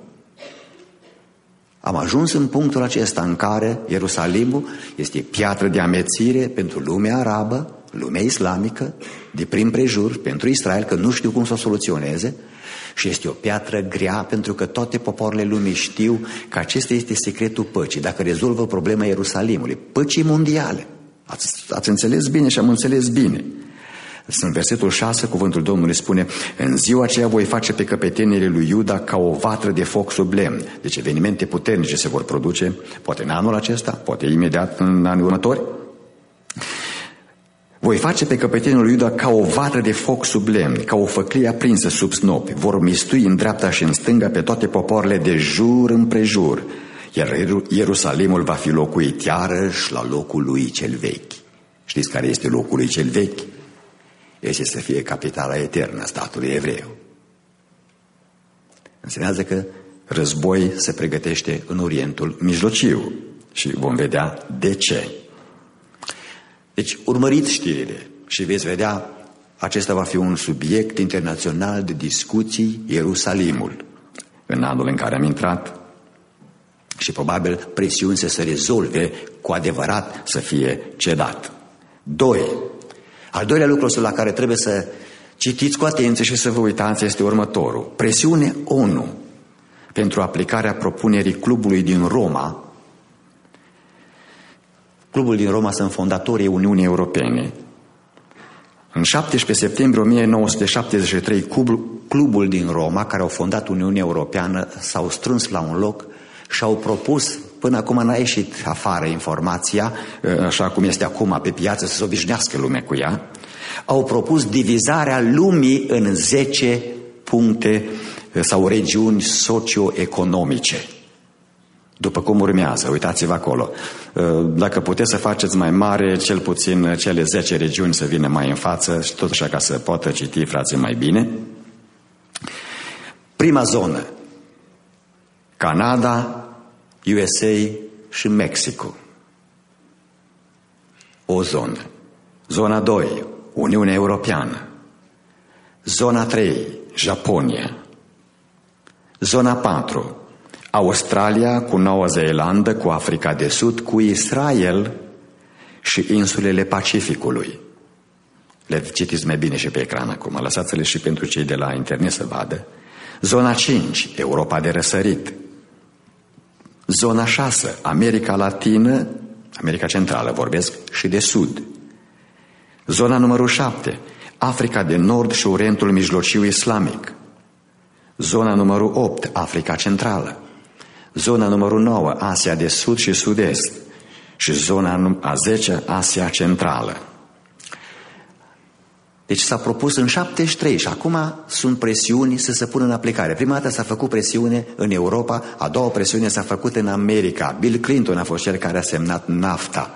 Am ajuns în punctul acesta în care Ierusalimul este piatră de amețire pentru lumea arabă, lumea islamică, de prin prejur, pentru Israel, că nu știu cum să o soluționeze, și este o piatră grea pentru că toate popoarele lumii știu că acesta este secretul păcii, dacă rezolvă problema Ierusalimului, păcii mondiale. Ați înțeles bine și am înțeles bine. În versetul 6, cuvântul Domnului spune: în ziua aceea voi face pe căpetenile lui Iuda ca o vatră de foc sub lemn. Deci evenimente puternice se vor produce, poate în anul acesta, poate imediat în anii următori. Voi face pe căpetenul lui Iuda ca o vatră de foc sub lemn, ca o făclie aprinsă sub snopi. Vor mistui în dreapta și în stânga pe toate popoarele de jur împrejur, iar Ierusalimul va fi locuit iarăși la locul lui cel vechi. Știți care este locul lui cel vechi? Este să fie capitala eternă a statului evreu. Înseamnă că război se pregătește în Orientul Mijlociu și vom vedea de ce. Deci urmăriți știrile și veți vedea, acesta va fi un subiect internațional de discuții, Ierusalimul, în anul în care am intrat, și probabil presiuni să se rezolve cu adevărat, să fie cedat. 2. Al doilea lucru la care trebuie să citiți cu atenție și să vă uitați este următorul. Presiune ONU pentru aplicarea propunerii Clubului din Roma. Clubul din Roma sunt fondatorii Uniunii Europene. În 17 septembrie 1973, Clubul din Roma, care au fondat Uniunea Europeană, s-au strâns la un loc și au propus, până acum n-a ieșit afară informația, așa cum este acum pe piață, să se obișnuiască lumea cu ea, au propus divizarea lumii în 10 puncte sau regiuni socioeconomice. După cum urmează, uitați-vă acolo. Dacă puteți să faceți mai mare, cel puțin cele 10 regiuni să vină mai în față și tot așa ca să poată citi frații mai bine. Prima zonă, Canada, USA și Mexico. O zonă. Zona 2, Uniunea Europeană. Zona 3, Japonia. Zona 4, Australia cu Noua Zeelandă, cu Africa de Sud, cu Israel și insulele Pacificului. Le citiți mai bine și pe ecran acum, lăsați-le și pentru cei de la internet să vadă. Zona 5, Europa de răsărit. Zona 6, America Latină, America Centrală vorbesc, și de Sud. Zona numărul 7, Africa de Nord și Orientul Mijlociu Islamic. Zona numărul 8, Africa Centrală. Zona numărul 9, Asia de Sud și Sud-Est. Și zona a 10, Asia Centrală. Deci s-a propus în 73 și acum sunt presiuni să se pună în aplicare. Prima dată s-a făcut presiune în Europa, a doua presiune s-a făcut în America. Bill Clinton a fost cel care a semnat NAFTA,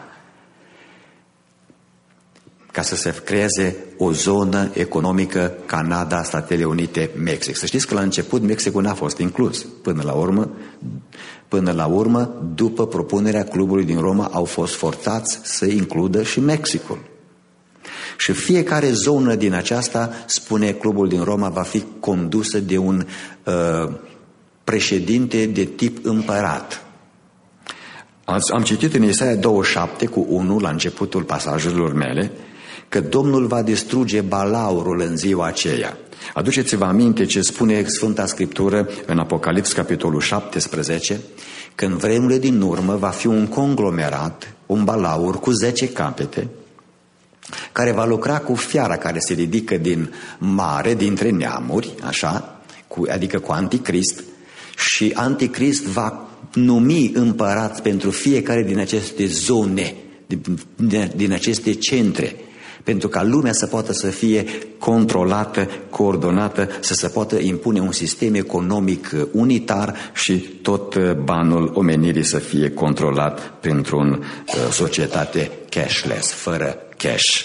ca să se creeze o zonă economică Canada, Statele Unite, Mexic. Să știți că la început Mexicul n-a fost inclus. Până la urmă, după propunerea Clubului din Roma, au fost forțați să includă și Mexicul. Și fiecare zonă din aceasta, spune Clubul din Roma, va fi condusă de un președinte de tip împărat. Am citit în Isaia 27 cu 1, la începutul pasajelor mele, că Domnul va distruge balaurul în ziua aceea. Aduceți-vă aminte ce spune Sfânta Scriptură în Apocalips, capitolul 17, că în vremurile din urmă va fi un conglomerat, un balaur cu 10 capete, care va lucra cu fiara care se ridică din mare, dintre neamuri, așa, adică cu Anticrist, și Anticrist va numi împărați pentru fiecare din aceste zone, din aceste centre, pentru ca lumea să poată să fie controlată, coordonată, să se poată impune un sistem economic unitar și tot banul omenirii să fie controlat printr-o societate cashless, fără cash.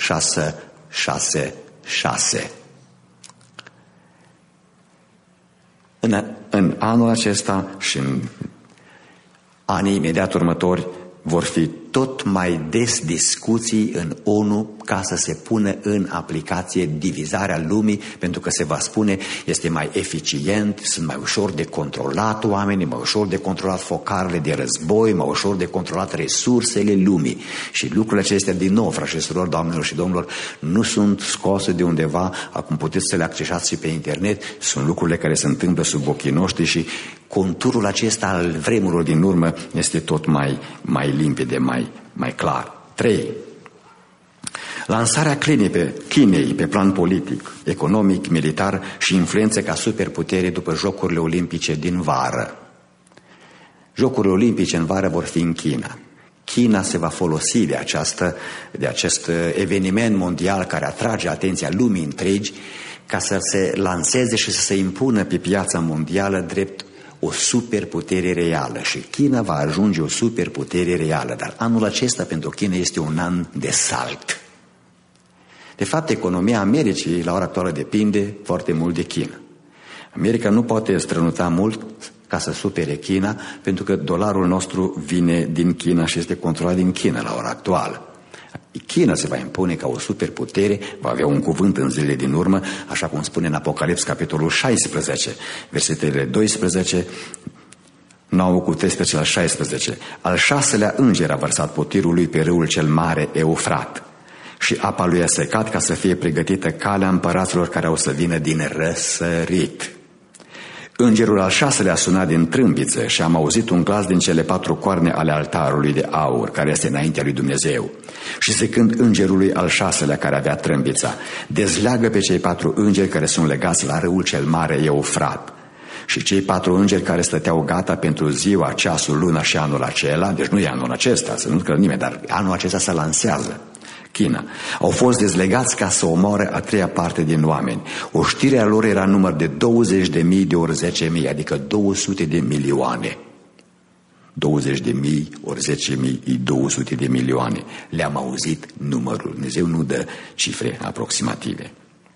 666. În anul acesta și în anii imediat următori vor fi tot mai des discuții în ONU ca să se pună în aplicație divizarea lumii, pentru că se va spune este mai eficient, sunt mai ușor de controlat oamenii, mai ușor de controlat focarele de război, mai ușor de controlat resursele lumii. Și lucrurile acestea, din nou, frați și surori, doamnelor și domnilor, nu sunt scoase de undeva, acum puteți să le accesați și pe internet, sunt lucrurile care se întâmplă sub ochii noștri și conturul acesta al vremurilor din urmă este tot mai limpede, mai clar. 3. Lansarea Chinei pe plan politic, economic, militar și influențe ca superputere după Jocurile Olimpice din vară. Jocurile Olimpice în vară vor fi în China. China se va folosi de acest eveniment mondial care atrage atenția lumii întregi ca să se lanseze și să se impună pe piața mondială drept o superputere reală. Și China va ajunge o superputere reală, dar anul acesta pentru China este un an de salt. De fapt, economia Americii la ora actuală depinde foarte mult de China. America nu poate strănuta mult ca să supere China, pentru că dolarul nostru vine din China și este controlat din China la ora actuală. China se va impune ca o superputere, va avea un cuvânt în zilele din urmă, așa cum spune în Apocalips, capitolul 16, versetele 12, 9 cu 13 la 16. Al 6-lea înger a vărsat potirul lui pe râul cel mare Eufrat. și apa lui a secat ca să fie pregătită calea împăraților care au să vină din răsărit. Îngerul al 6-lea a sunat din trâmbiță și am auzit un glas din cele 4 coarne ale altarului de aur, care este înaintea lui Dumnezeu. Și zicând îngerului al 6-lea care avea trâmbița: dezleagă pe cei 4 îngeri care sunt legați la râul cel mare Eufrat. Și cei 4 îngeri care stăteau gata pentru ziua, ceasul, luna și anul acela, deci nu e anul acesta, să nu crede nimeni, dar anul acesta se lansează, China, au fost dezlegați ca să omoare a 3-a parte din oameni. Oștirea lor era număr de 20.000 de ori 10.000, adică 200 de milioane. 20.000 ori 10.000 e 200 de milioane. Le-am auzit numărul. Dumnezeu nu dă cifre aproximative.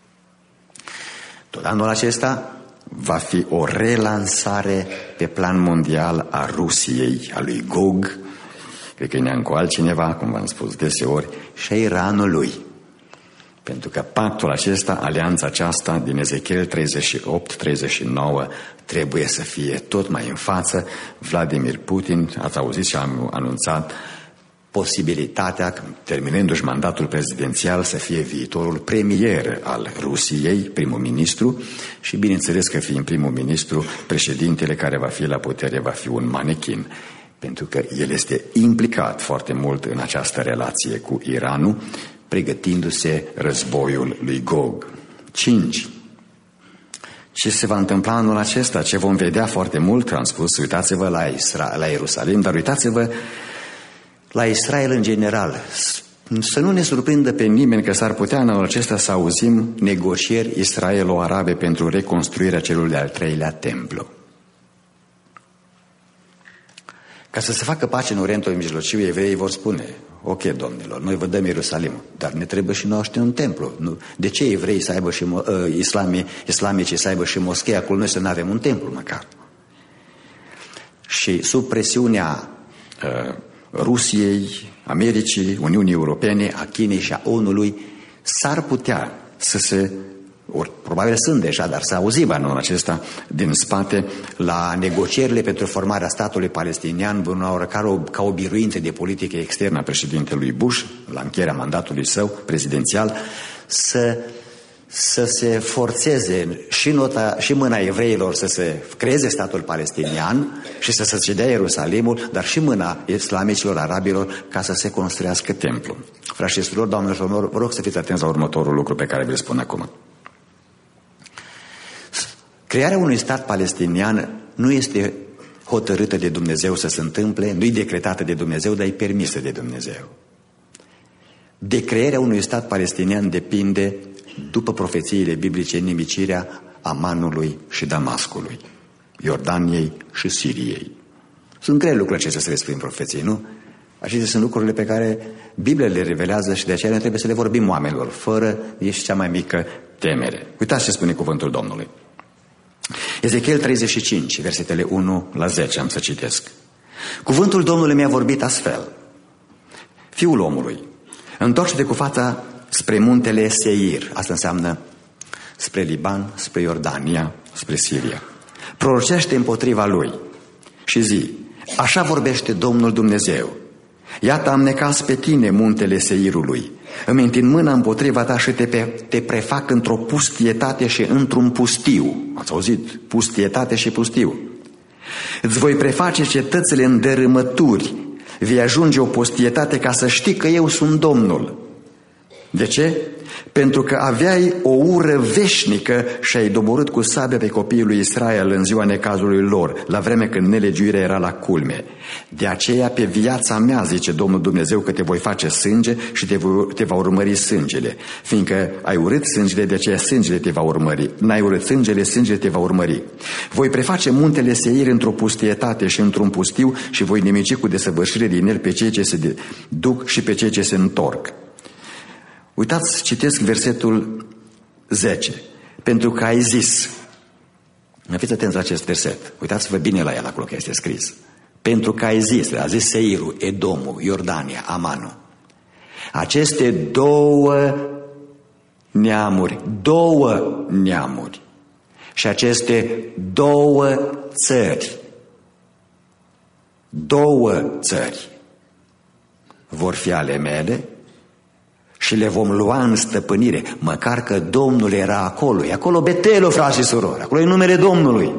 Tot anul acesta va fi o relansare pe plan mondial a Rusiei, a lui Gog, cred că e neam altcineva, cum v-am spus deseori, și a Iranului. Pentru că pactul acesta, alianța aceasta din Ezechiel 38-39 trebuie să fie tot mai în față. Vladimir Putin, ați auzit și am anunțat posibilitatea, terminându-și mandatul prezidențial, să fie viitorul premier al Rusiei, primul ministru, și bineînțeles că fiind primul ministru, președintele care va fi la putere va fi un manechin, pentru că el este implicat foarte mult în această relație cu Iranul, pregătindu-se războiul lui Gog. 5. Ce se va întâmpla anul acesta? Ce vom vedea foarte mult? Am spus, uitați-vă la Ierusalim, dar uitați-vă la Israel în general. Să nu ne surprindă pe nimeni că s-ar putea anul acesta să auzim negocieri israelo-arabe pentru reconstruirea celui de-al 3-lea templu. Ca să se facă pace în Orientul Mijlociu, evreii vor spune: ok, domnilor, noi vă dăm Ierusalim, dar ne trebuie și noastră un templu. Nu? De ce evreii să aibă și islamicii să aibă și moschea acolo, noi să nu avem un templu măcar? Și sub presiunea Rusiei, Americii, Uniunii Europene, a Chinei și a ONU-ului, s-ar putea să se, probabil sunt deja, dar să auzim anul acesta din spate la negocierile pentru formarea statului palestinian, ca o biruință de politică externă a președintelui Bush, la încheierea mandatului său prezidențial, să se forțeze și mâna evreilor să se creeze statul palestinian și să se cedea Ierusalimul, dar și mâna islamicilor, arabilor, ca să se construiască templul. Frați și surori, doamnelor și domnilor, vă rog să fiți atenți la următorul lucru pe care vi-l spun acum. Crearea unui stat palestinian nu este hotărâtă de Dumnezeu să se întâmple, nu e decretată de Dumnezeu, dar e permisă de Dumnezeu. De crearea unui stat palestinian depinde, după profețiile biblice, nimicirea Amanului și Damascului, Iordaniei și Siriei. Sunt grele lucruri acestea să le spui în profeții, nu? Acestea sunt lucrurile pe care Biblia le revelează și de aceea noi trebuie să le vorbim oamenilor, fără nici cea mai mică temere. Uitați ce spune cuvântul Domnului. Ezechiel 35, versetele 1-10, am să citesc. Cuvântul Domnului mi-a vorbit astfel: Fiul omului, întoarce-te cu fața spre muntele Seir, asta înseamnă spre Liban, spre Iordania, spre Siria. Prorocește împotriva lui și zi: așa vorbește Domnul Dumnezeu. Iată, am necas pe tine muntele Seirului, îmi întind mâna împotriva ta și te prefac într-o pustietate și într-un pustiu. Ați auzit? Pustietate și pustiu. Îți voi preface cetățile în dărâmături, vei ajunge o pustietate ca să știi că eu sunt Domnul. De ce? Pentru că aveai o ură veșnică și ai doborât cu sabia pe copiii lui Israel în ziua necazului lor, la vreme când nelegiuirea era la culme. De aceea, pe viața mea, zice Domnul Dumnezeu, că te voi face sânge și te va urmări sângele. Fiindcă ai urât sângele, de aceea sângele te va urmări. N-ai urât sângele, sângele te va urmări. Voi preface muntele Seir într-o pustietate și într-un pustiu și voi nimici cu desăvârșire din el pe cei ce se duc și pe cei ce se întorc. Uitați, citesc versetul 10. Pentru că ai zis, fiți atenți la acest verset, uitați-vă bine la el acolo că este scris. Pentru că ai zis, a zis Seirul, Edomul, Iordania, Amanul. Aceste două neamuri și aceste două țări vor fi ale mele și le vom lua în stăpânire, măcar că Domnul era acolo. E acolo Betelul, frați și surori, acolo e numele Domnului.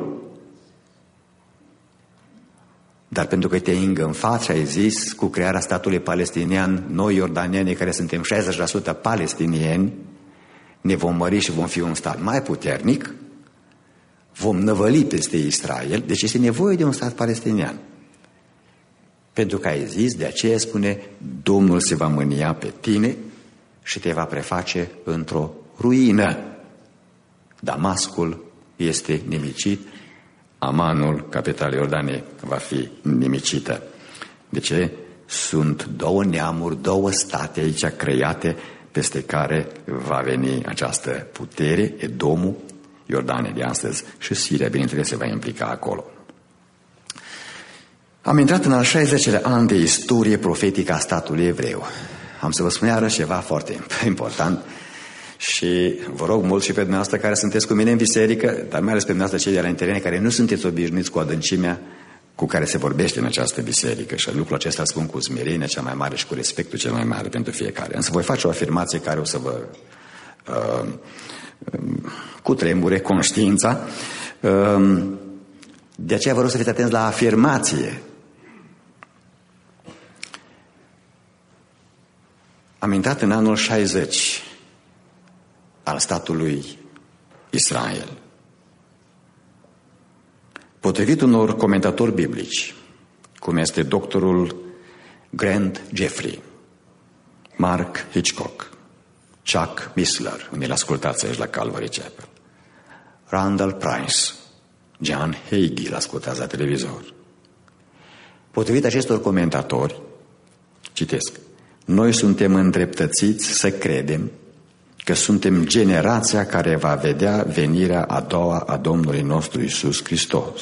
Dar pentru că te-ai îngânfat și ai zis, cu crearea statului palestinian, noi iordanieni care suntem 60% palestinieni, ne vom mări și vom fi un stat mai puternic, vom năvăli peste Israel, deci este nevoie de un stat palestinian. Pentru că ai zis, de aceea spune, Domnul se va mânia pe tine și te va preface într-o ruină. Damascul este nimicit, Amanul, capitala Iordaniei, va fi nimicită. De ce? Sunt două neamuri, două state aici create peste care va veni această putere, Edomul, Iordania de astăzi și Siria, bineînțeles, se va implica acolo. Am intrat în al 60-lea an de istorie profetică a statului evreu. Am să vă spun iarăși ceva foarte important și vă rog mult și pe dumneavoastră care sunteți cu mine în biserică, dar mai ales pe dumneavoastră cei de la internet care nu sunteți obișnuiți cu adâncimea cu care se vorbește în această biserică și lucrul acesta îl spun cu smerenia cea mai mare și cu respectul cel mai mare pentru fiecare. Însă voi face o afirmație care o să vă cutremure conștiința. De aceea vă rog să fiți atenți la afirmație. Am intrat în anul 60 al statului Israel. Potrivit unor comentatori biblici, cum este doctorul Grant Jeffrey, Mark Hitchcock, Chuck Missler, unde l-ascultați aici la Calvary Chapel, Randall Price, John Hagee, l-ascultați la televizor. Potrivit acestor comentatori, citesc, noi suntem îndreptățiți să credem că suntem generația care va vedea venirea a doua a Domnului nostru Iisus Hristos.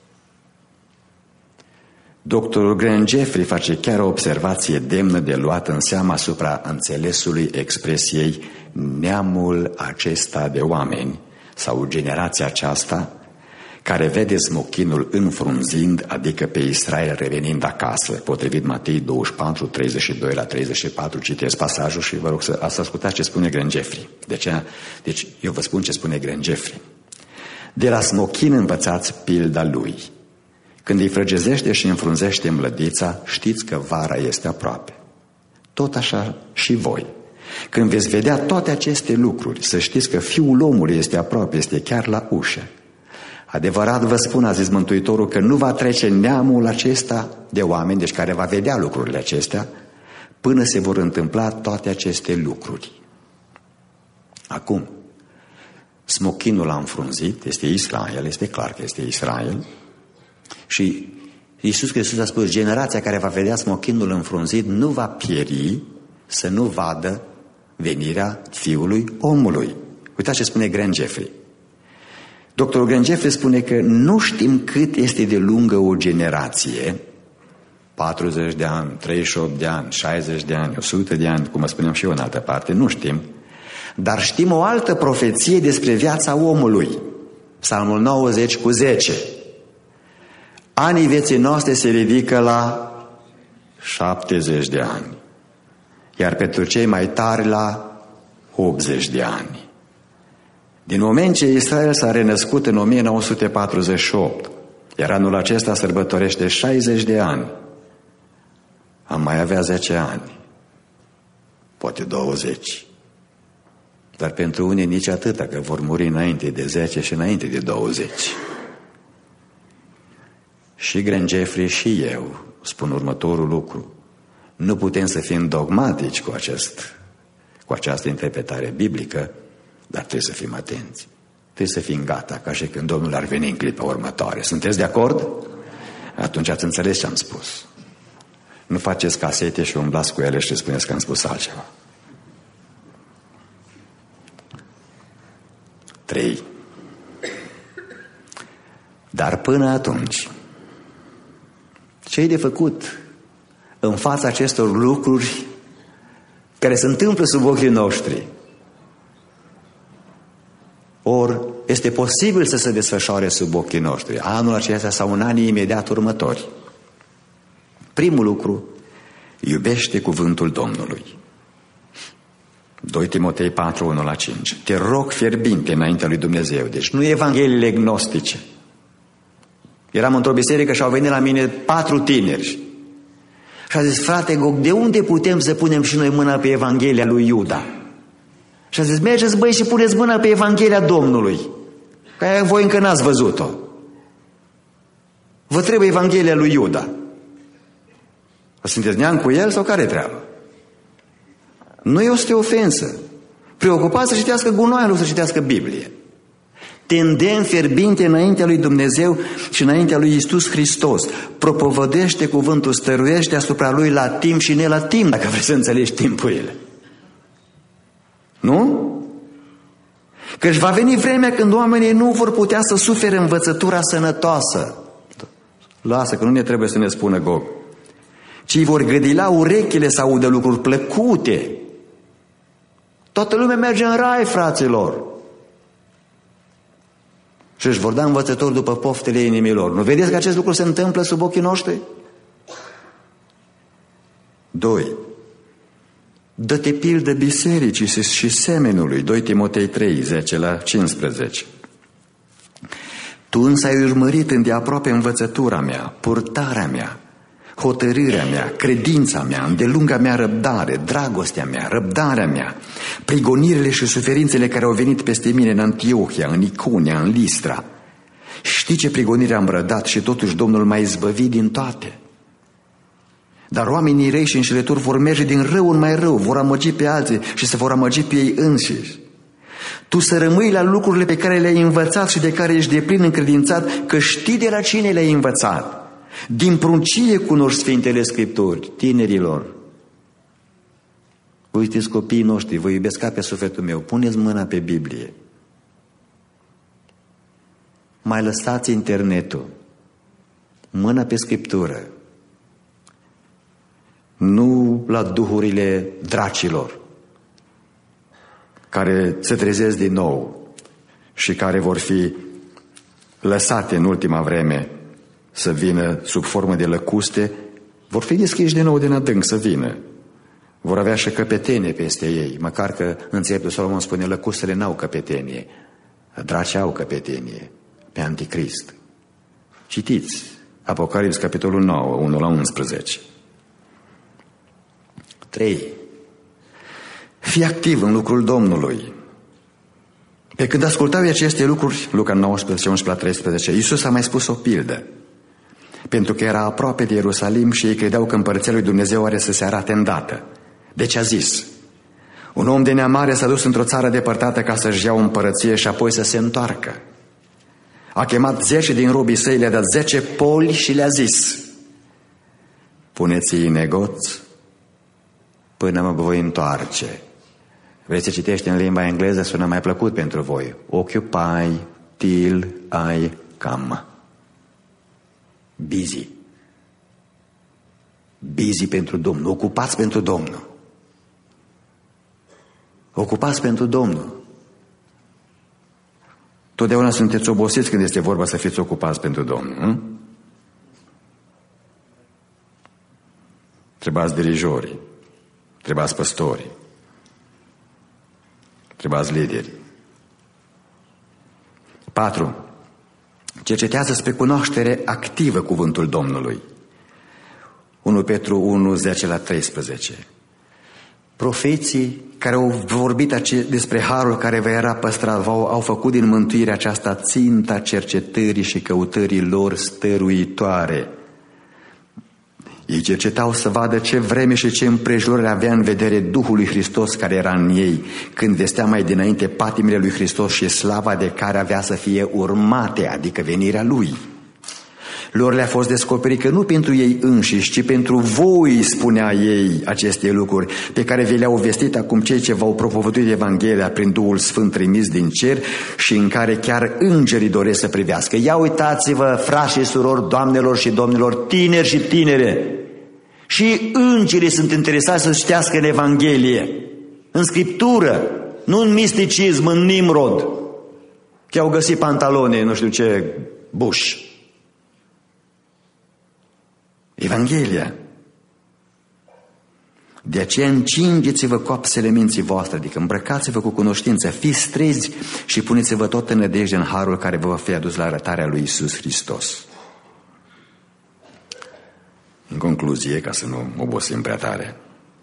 Doctorul Grant Jeffrey face chiar o observație demnă de luat în seamă asupra înțelesului expresiei neamul acesta de oameni sau generația aceasta care vede smochinul înfrunzind, adică pe Israel revenind acasă, potrivit Matei 24, 32 la 34, citesc pasajul și vă rog să ascultați ce spune Grant Jeffrey. Deci eu vă spun ce spune Grant Jeffrey. De la smochin învățați pilda lui. Când îi frăgezește și înfrunzește mlădița, știți că vara este aproape. Tot așa și voi. Când veți vedea toate aceste lucruri, să știți că Fiul omului este aproape, este chiar la ușă. Adevărat vă spun, a zis Mântuitorul, că nu va trece neamul acesta de oameni, deci care va vedea lucrurile acestea, până se vor întâmpla toate aceste lucruri. Acum, smochinul a înfrunzit, este Israel, este clar că este Israel, și Iisus Hristos a spus, generația care va vedea smochinul înfrunzit nu va pieri să nu vadă venirea Fiului omului. Uitați ce spune Grant Jeffrey. Doctorul Grant Jeffrey spune că nu știm cât este de lungă o generație, 40 de ani, 38 de ani, 60 de ani, 100 de ani, cum spuneam și eu în altă parte, nu știm, dar știm o altă profeție despre viața omului. Psalmul 90 cu 10. Anii vieții noastre se ridică la 70 de ani, iar pentru cei mai tari la 80 de ani. Din moment ce Israel s-a renăscut în 1948, iar anul acesta sărbătorește 60 de ani, am mai avea 10 ani, poate 20. Dar pentru unii nici atâta, că vor muri înainte de 10 și înainte de 20. Și Grant Jeffrey și eu spun următorul lucru. Nu putem să fim dogmatici cu această interpretare biblică, dar trebuie să fim atenți. Trebuie să fim gata, ca și când Domnul ar veni în clipa următoare. Sunteți de acord? Atunci ați înțeles ce am spus. Nu faceți casete și umblați cu ele și spuneți că am spus altceva. 3. Dar până atunci, ce-i de făcut în fața acestor lucruri care se întâmplă sub ochii noștri? Ori este posibil să se desfășoare sub ochii noștri anul acesta sau în anii imediat următori. Primul lucru, iubește cuvântul Domnului. 2 Timotei 4, 1-5. Te rog fierbinte înaintea lui Dumnezeu. Deci nu evangheliile gnostice. Eram într-o biserică și au venit la mine 4 tineri. Și a zis, frate Gog, de unde putem să punem și noi mâna pe Evanghelia lui Iuda? Și a zis, mergeți băi și puneți mâna pe Evanghelia Domnului. Că aia voi încă n-ați văzut-o. Vă trebuie Evanghelia lui Iuda. Sunteți neam cu el sau care treabă? Nu este ofensă. Preocupați să citească gunoaia, nu să citească Biblie. Te îndemn fierbinte înaintea lui Dumnezeu și înaintea lui Iisus Hristos. Propovădește cuvântul, stăruiește asupra lui la timp și ne la timp, dacă vrei să înțelegi timpurile. Nu? Căci va veni vremea când oamenii nu vor putea să sufere învățătura sănătoasă. Lasă că nu ne trebuie să ne spună Gog. Ci vor gâdila urechile să audă lucruri plăcute. Toată lumea merge în rai, fraților. Și își vor da învățători după poftele inimilor. Nu vedeți că acest lucru se întâmplă sub ochii noștri? 2. Dă-te pildă bisericii și semenului. 2 Timotei 3, 10-15. Tu însă ai urmărit îndeaproape învățătura mea, purtarea mea, hotărârea mea, credința mea, îndelunga mea răbdare, dragostea mea, răbdarea mea, prigonirile și suferințele care au venit peste mine în Antiohia, în Iconia, în Listra. Știi ce prigonire am rădat și totuși Domnul m-a izbăvit din toate. Dar oamenii rei și înșelători vor merge din rău în mai rău, vor amăgi pe alții și se vor amăgi pe ei înșiși. Tu să rămâi la lucrurile pe care le-ai învățat și de care ești deplin încredințat, că știi de la cine le-ai învățat. Din pruncie cunoști Sfintele Scripturi. Tinerilor, uitați copiii noștri, vă iubesc ca pe sufletul meu, puneți mâna pe Biblie. Mai lăsați internetul, mâna pe Scriptură, nu la duhurile dracilor care se trezesc din nou și care vor fi lăsate în ultima vreme să vină sub formă de lăcuste, vor fi deschiși din nou din adânc să vină. Vor avea și căpetenie peste ei, măcar că înțeleptul Solomon spune, lăcustele n-au căpetenie, dracii au căpetenie pe Anticrist. Citiți Apocalips, capitolul 9, 1-11. 3. Fii activ în lucrul Domnului. Pe când ascultau aceste lucruri, Luca 19, 11-13, Iisus a mai spus o pildă. Pentru că era aproape de Ierusalim și ei credeau că împărăția lui Dumnezeu are să se arate îndată. Deci a zis, un om de neam mare s-a dus într-o țară depărtată ca să-și ia o împărăție și apoi să se întoarcă. A chemat 10 din robii săi, le-a dat 10 poli și le-a zis, puneți-i negoț până mă voi întoarce. Vreți să citești în limba engleză, sună mai plăcut pentru voi. Occupy till I come. Busy. Busy pentru Domnul. Ocupați pentru Domnul. Ocupați pentru Domnul. Totdeauna sunteți obosiți când este vorba să fiți ocupați pentru Domnul. Nu? Trebuiați dirijorii. Trebuiați păstorii. Trebuiați lideri. 4. Cercetează spre cunoaștere activă cuvântul Domnului. 1 Petru 1, 10-13. Profeții care au vorbit despre harul care vă era păstrat, au făcut din mântuirea aceasta ținta cercetării și căutării lor stăruitoare. Ei cercetau să vadă ce vreme și ce împrejurări avea în vedere Duhul lui Hristos care era în ei, când vestea mai dinainte patimile lui Hristos și slava de care avea să fie urmate, adică venirea Lui. Lor le-a fost descoperit că nu pentru ei înșiși, ci pentru voi, spunea ei, aceste lucruri pe care vi le-au vestit acum cei ce v-au propovăduit Evanghelia prin Duhul Sfânt trimis din cer și în care chiar îngerii doresc să privească. Ia uitați-vă, frați și surori, doamnelor și domnilor, tineri și tinere, și îngerii sunt interesați să ștească în Evanghelie, în Scriptură, nu în misticism, în Nimrod, că au găsit pantaloni, nu știu ce, buși. Evanghelia. De aceea încingeți-vă coapsele minții voastre, adică îmbrăcați-vă cu cunoștință, fiți trezi și puneți-vă tot în nădejde în harul care vă va fi adus la arătarea lui Iisus Hristos. În concluzie, ca să nu obosim prea tare,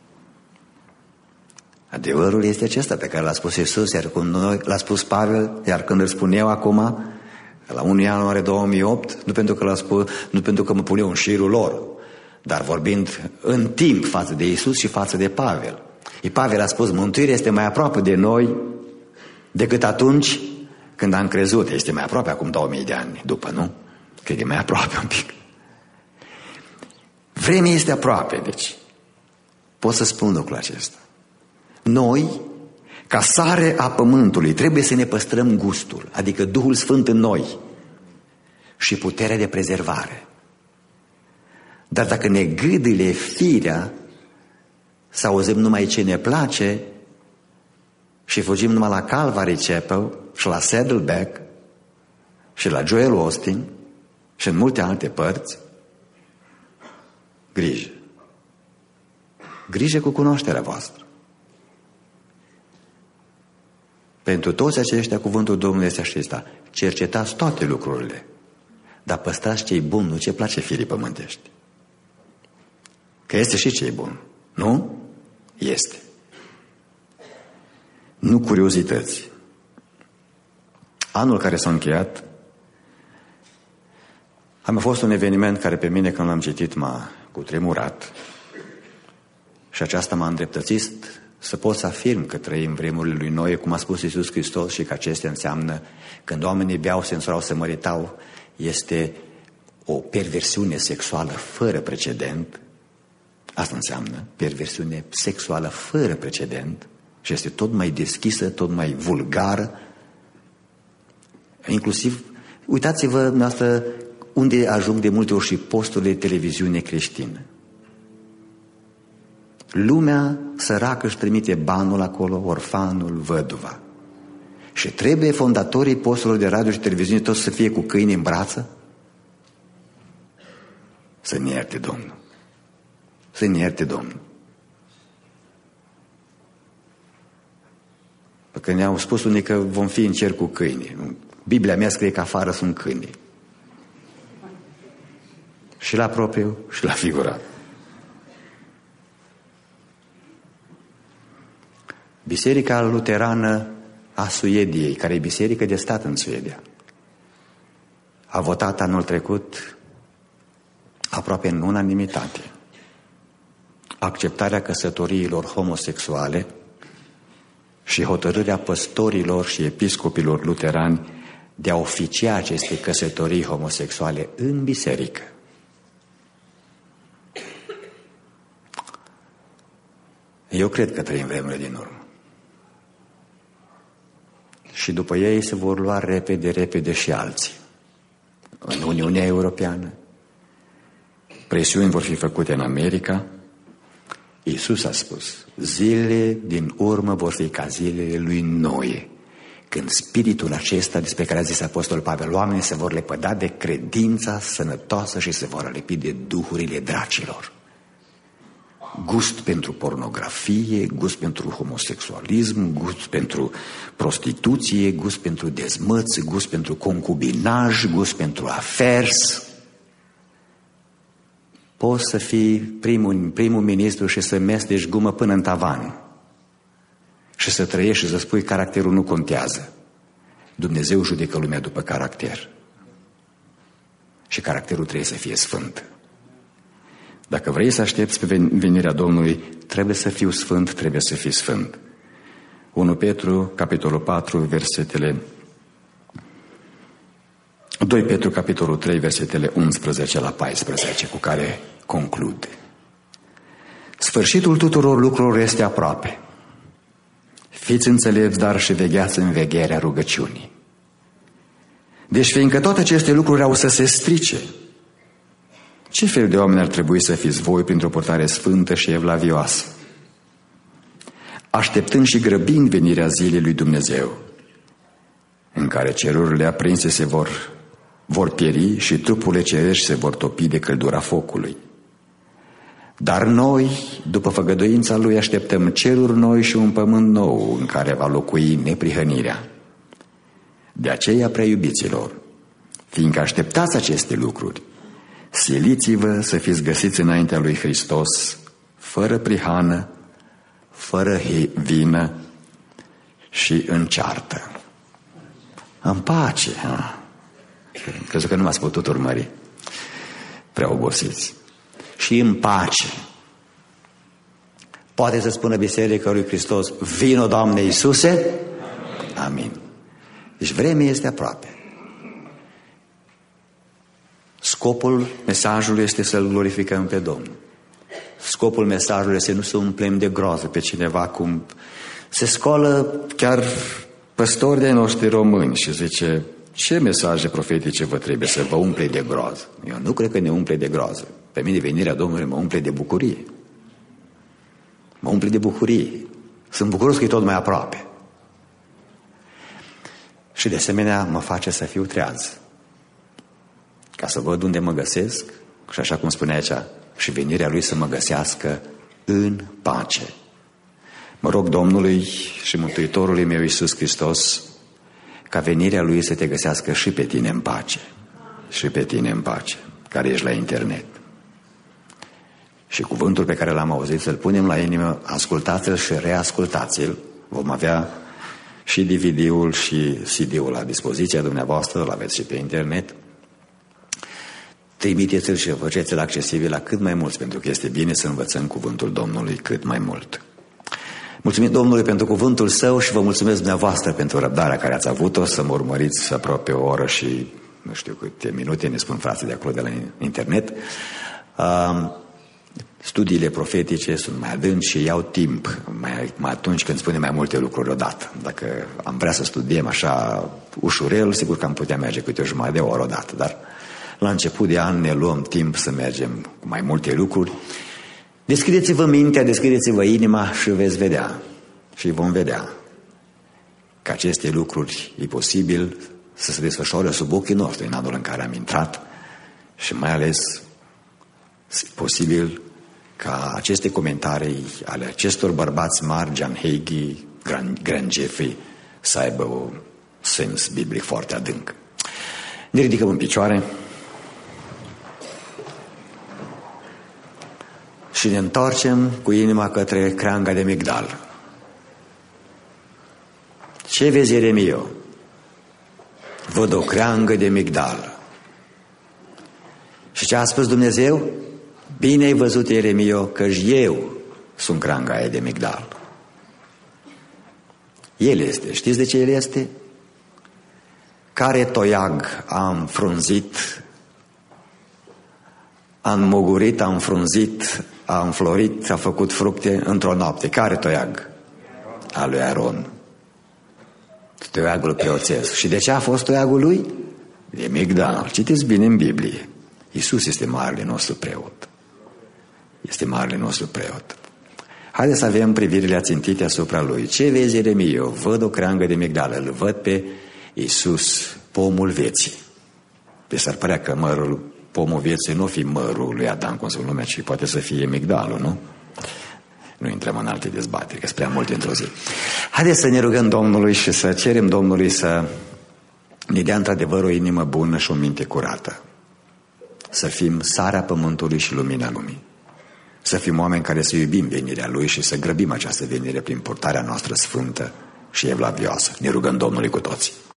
adevărul este acesta pe care l-a spus Iisus, iar când noi l-a spus Pavel, iar când îl spun eu acum, la 1 ianuarie 2008, nu pentru că mă pun eu în șirul lor, dar vorbind în timp față de Iisus și față de Pavel. Pavel a spus, mântuirea este mai aproape de noi decât atunci când am crezut. Este mai aproape acum 2000 de ani după, nu? Cred că e mai aproape un pic. Vremea este aproape, deci pot să spun lucrul acesta. Noi, ca sare a pământului, trebuie să ne păstrăm gustul, adică Duhul Sfânt în noi și puterea de prezervare. Dar dacă ne gâdile firea să auzim numai ce ne place și fugim numai la Calvary Chapel și la Saddleback și la Joel Austin și în multe alte părți, grijă. Grijă cu cunoașterea voastră. Pentru toți aceștia, cuvântul Domnului este acesta: cercetați toate lucrurile, dar păstrați ce-i bun, nu ce place firii pământești. Că este și ce-i bun, nu? Este. Nu curiozități. Anul care s-a încheiat a mai fost un eveniment care pe mine, când l-am citit, m-a cutremurat și aceasta m-a îndreptățit să pot să afirm că trăim vremurile lui Noe, cum a spus Iisus Hristos, și că acestea înseamnă când oamenii beau, se însurau, se măritau, este o perversiune sexuală fără precedent. Asta înseamnă perversiune sexuală fără precedent și este tot mai deschisă, tot mai vulgară. Inclusiv, uitați-vă dumneavoastră unde ajung de multe ori și posturile de televiziune creștină. Lumea săracă își trimite banul acolo, orfanul, văduva. Și trebuie fondatorii posturilor de radio și televiziune toți să fie cu câini în brață? Să ne ierte Domnul. Să ne ierte Domnul. Pentru că ne-au spus unii că vom fi în cer cu câini. Biblia mea scrie că afară sunt câini. Și la propriu și la figurat. Biserica Luterană a Suediei, care e biserică de stat în Suedia, a votat anul trecut aproape în unanimitate acceptarea căsătoriilor homosexuale și hotărârea păstorilor și episcopilor luterani de a oficia aceste căsătorii homosexuale în biserică. Eu cred că trăim vremurile din urmă. Și după ei se vor lua repede și alții. În Uniunea Europeană. Presiuni vor fi făcute în America. Iisus a spus, zilele din urmă vor fi ca zilele lui Noe, când spiritul acesta despre care a zis Apostolul Pavel, oamenii se vor lepăda de credința sănătoasă și se vor alipi de duhurile dracilor. Gust pentru pornografie, gust pentru homosexualism, gust pentru prostituție, gust pentru dezmăț, gust pentru concubinaj, gust pentru afers. Poți să fii primul ministru și să mesteci gumă până în tavan și să trăiești și să spui caracterul nu contează. Dumnezeu judecă lumea după caracter și caracterul trebuie să fie sfânt. Dacă vrei să aștepți pe venirea Domnului, trebuie să fiu sfânt, trebuie să fii sfânt. 1 Petru, capitolul 4, versetele 2 Petru, capitolul 3, versetele 11 la 14, cu care conclud. Sfârșitul tuturor lucrurilor este aproape. Fiți înțelepți, dar și vegheați în vegherea rugăciunii. Deci, fiindcă toate aceste lucruri au să se strice, ce fel de oameni ar trebui să fiți voi printr-o purtare sfântă și evlavioasă, așteptând și grăbind venirea zilei lui Dumnezeu, în care cerurile aprinse se vor pieri și trupurile cerești se vor topi de căldura focului. Dar noi, după făgăduința Lui, așteptăm ceruri noi și un pământ nou în care va locui neprihănirea. De aceea, prea iubiților, fiindcă așteptați aceste lucruri, siliți-vă să fiți găsiți înaintea lui Hristos, fără prihană, fără vină și în ceartă. În pace. Crezut că nu m-ați putut urmări. Prea obosiți. Și în pace. Poate să spună Biserica lui Hristos: vino, Doamne Iisuse? Amin. Deci vremea este aproape. Scopul mesajului este să-L glorificăm pe Domnul. Scopul mesajului este nu să umplem de groază pe cineva, cum se scoală chiar păstori de noștri români și zice: ce mesaje profetice vă trebuie să vă umple de groază? Eu nu cred că ne umple de groază. Pe mine venirea Domnului mă umple de bucurie. Mă umple de bucurie. Sunt bucuros că e tot mai aproape. Și de asemenea mă face să fiu treaz, ca să văd unde mă găsesc și, așa cum spunea aici, și venirea Lui să mă găsească în pace. Mă rog Domnului și Mântuitorului meu Iisus Hristos ca venirea Lui să te găsească și pe tine în pace. Și pe tine în pace, care ești la internet. Și cuvântul pe care l-am auzit să-l punem la inimă, ascultați-l și reascultați-l. Vom avea și DVD-ul și CD-ul la dispoziția dumneavoastră, îl aveți și pe internet. Trimiteți-l și faceți-l accesibil la cât mai mulți, pentru că este bine să învățăm cuvântul Domnului cât mai mult. Mulțumim Domnului pentru cuvântul Său și vă mulțumesc dumneavoastră pentru răbdarea care ați avut-o să mă urmăriți aproape o oră și nu știu câte minute, ne spun frații de acolo de la internet. Studiile profetice sunt mai adânci și iau timp, mai atunci când spunem mai multe lucruri odată. Dacă am vrea să studiem așa ușurel, sigur că am putea merge câte o jumătate de oră odată, dar la început de an ne luăm timp să mergem cu mai multe lucruri. Deschideți-vă mintea, deschideți-vă inima și veți vedea și vom vedea că aceste lucruri e posibil să se desfășoare sub ochii noștri în anul în care am intrat și mai ales e posibil ca aceste comentarii ale acestor bărbați mari, John Hagee, Grant Jeffrey, să aibă un sens biblic foarte adânc. Ne ridicăm în picioare și ne întoarcem cu inima către creanga de migdal. Ce vezi, Ieremio? Văd o creangă de migdal. Și ce a spus Dumnezeu? Bine ai văzut, Ieremio, căci eu sunt creanga aia de migdal. El este. Știți de ce el este? Care toiag a înfrunzit, a înmogurit, a înfrunzit, a înflorit, a făcut fructe într-o noapte? Care toiag? Al lui Aron. Toiagul preoțesc. Și de ce a fost toiagul lui? De migdal. Citiți bine în Biblie. Iisus este marele nostru preot. Este marele nostru preot. Haideți să avem privirile ațintite asupra lui. Ce vezi, Ieremio? Văd o creangă de migdal. Îl văd pe Iisus, pomul vieții. Deci s-ar părea că pomul vieții nu fi mărul lui Adam, cum se numea, ci poate să fie migdalul, nu? Nu intrăm în alte dezbateri, că sunt prea multe într-o zi. Haideți să ne rugăm Domnului și să cerem Domnului să ne dea într-adevăr o inimă bună și o minte curată. Să fim sarea pământului și lumina lumii. Să fim oameni care să iubim venirea Lui și să grăbim această venire prin purtarea noastră sfântă și evlavioasă. Ne rugăm Domnului cu toții.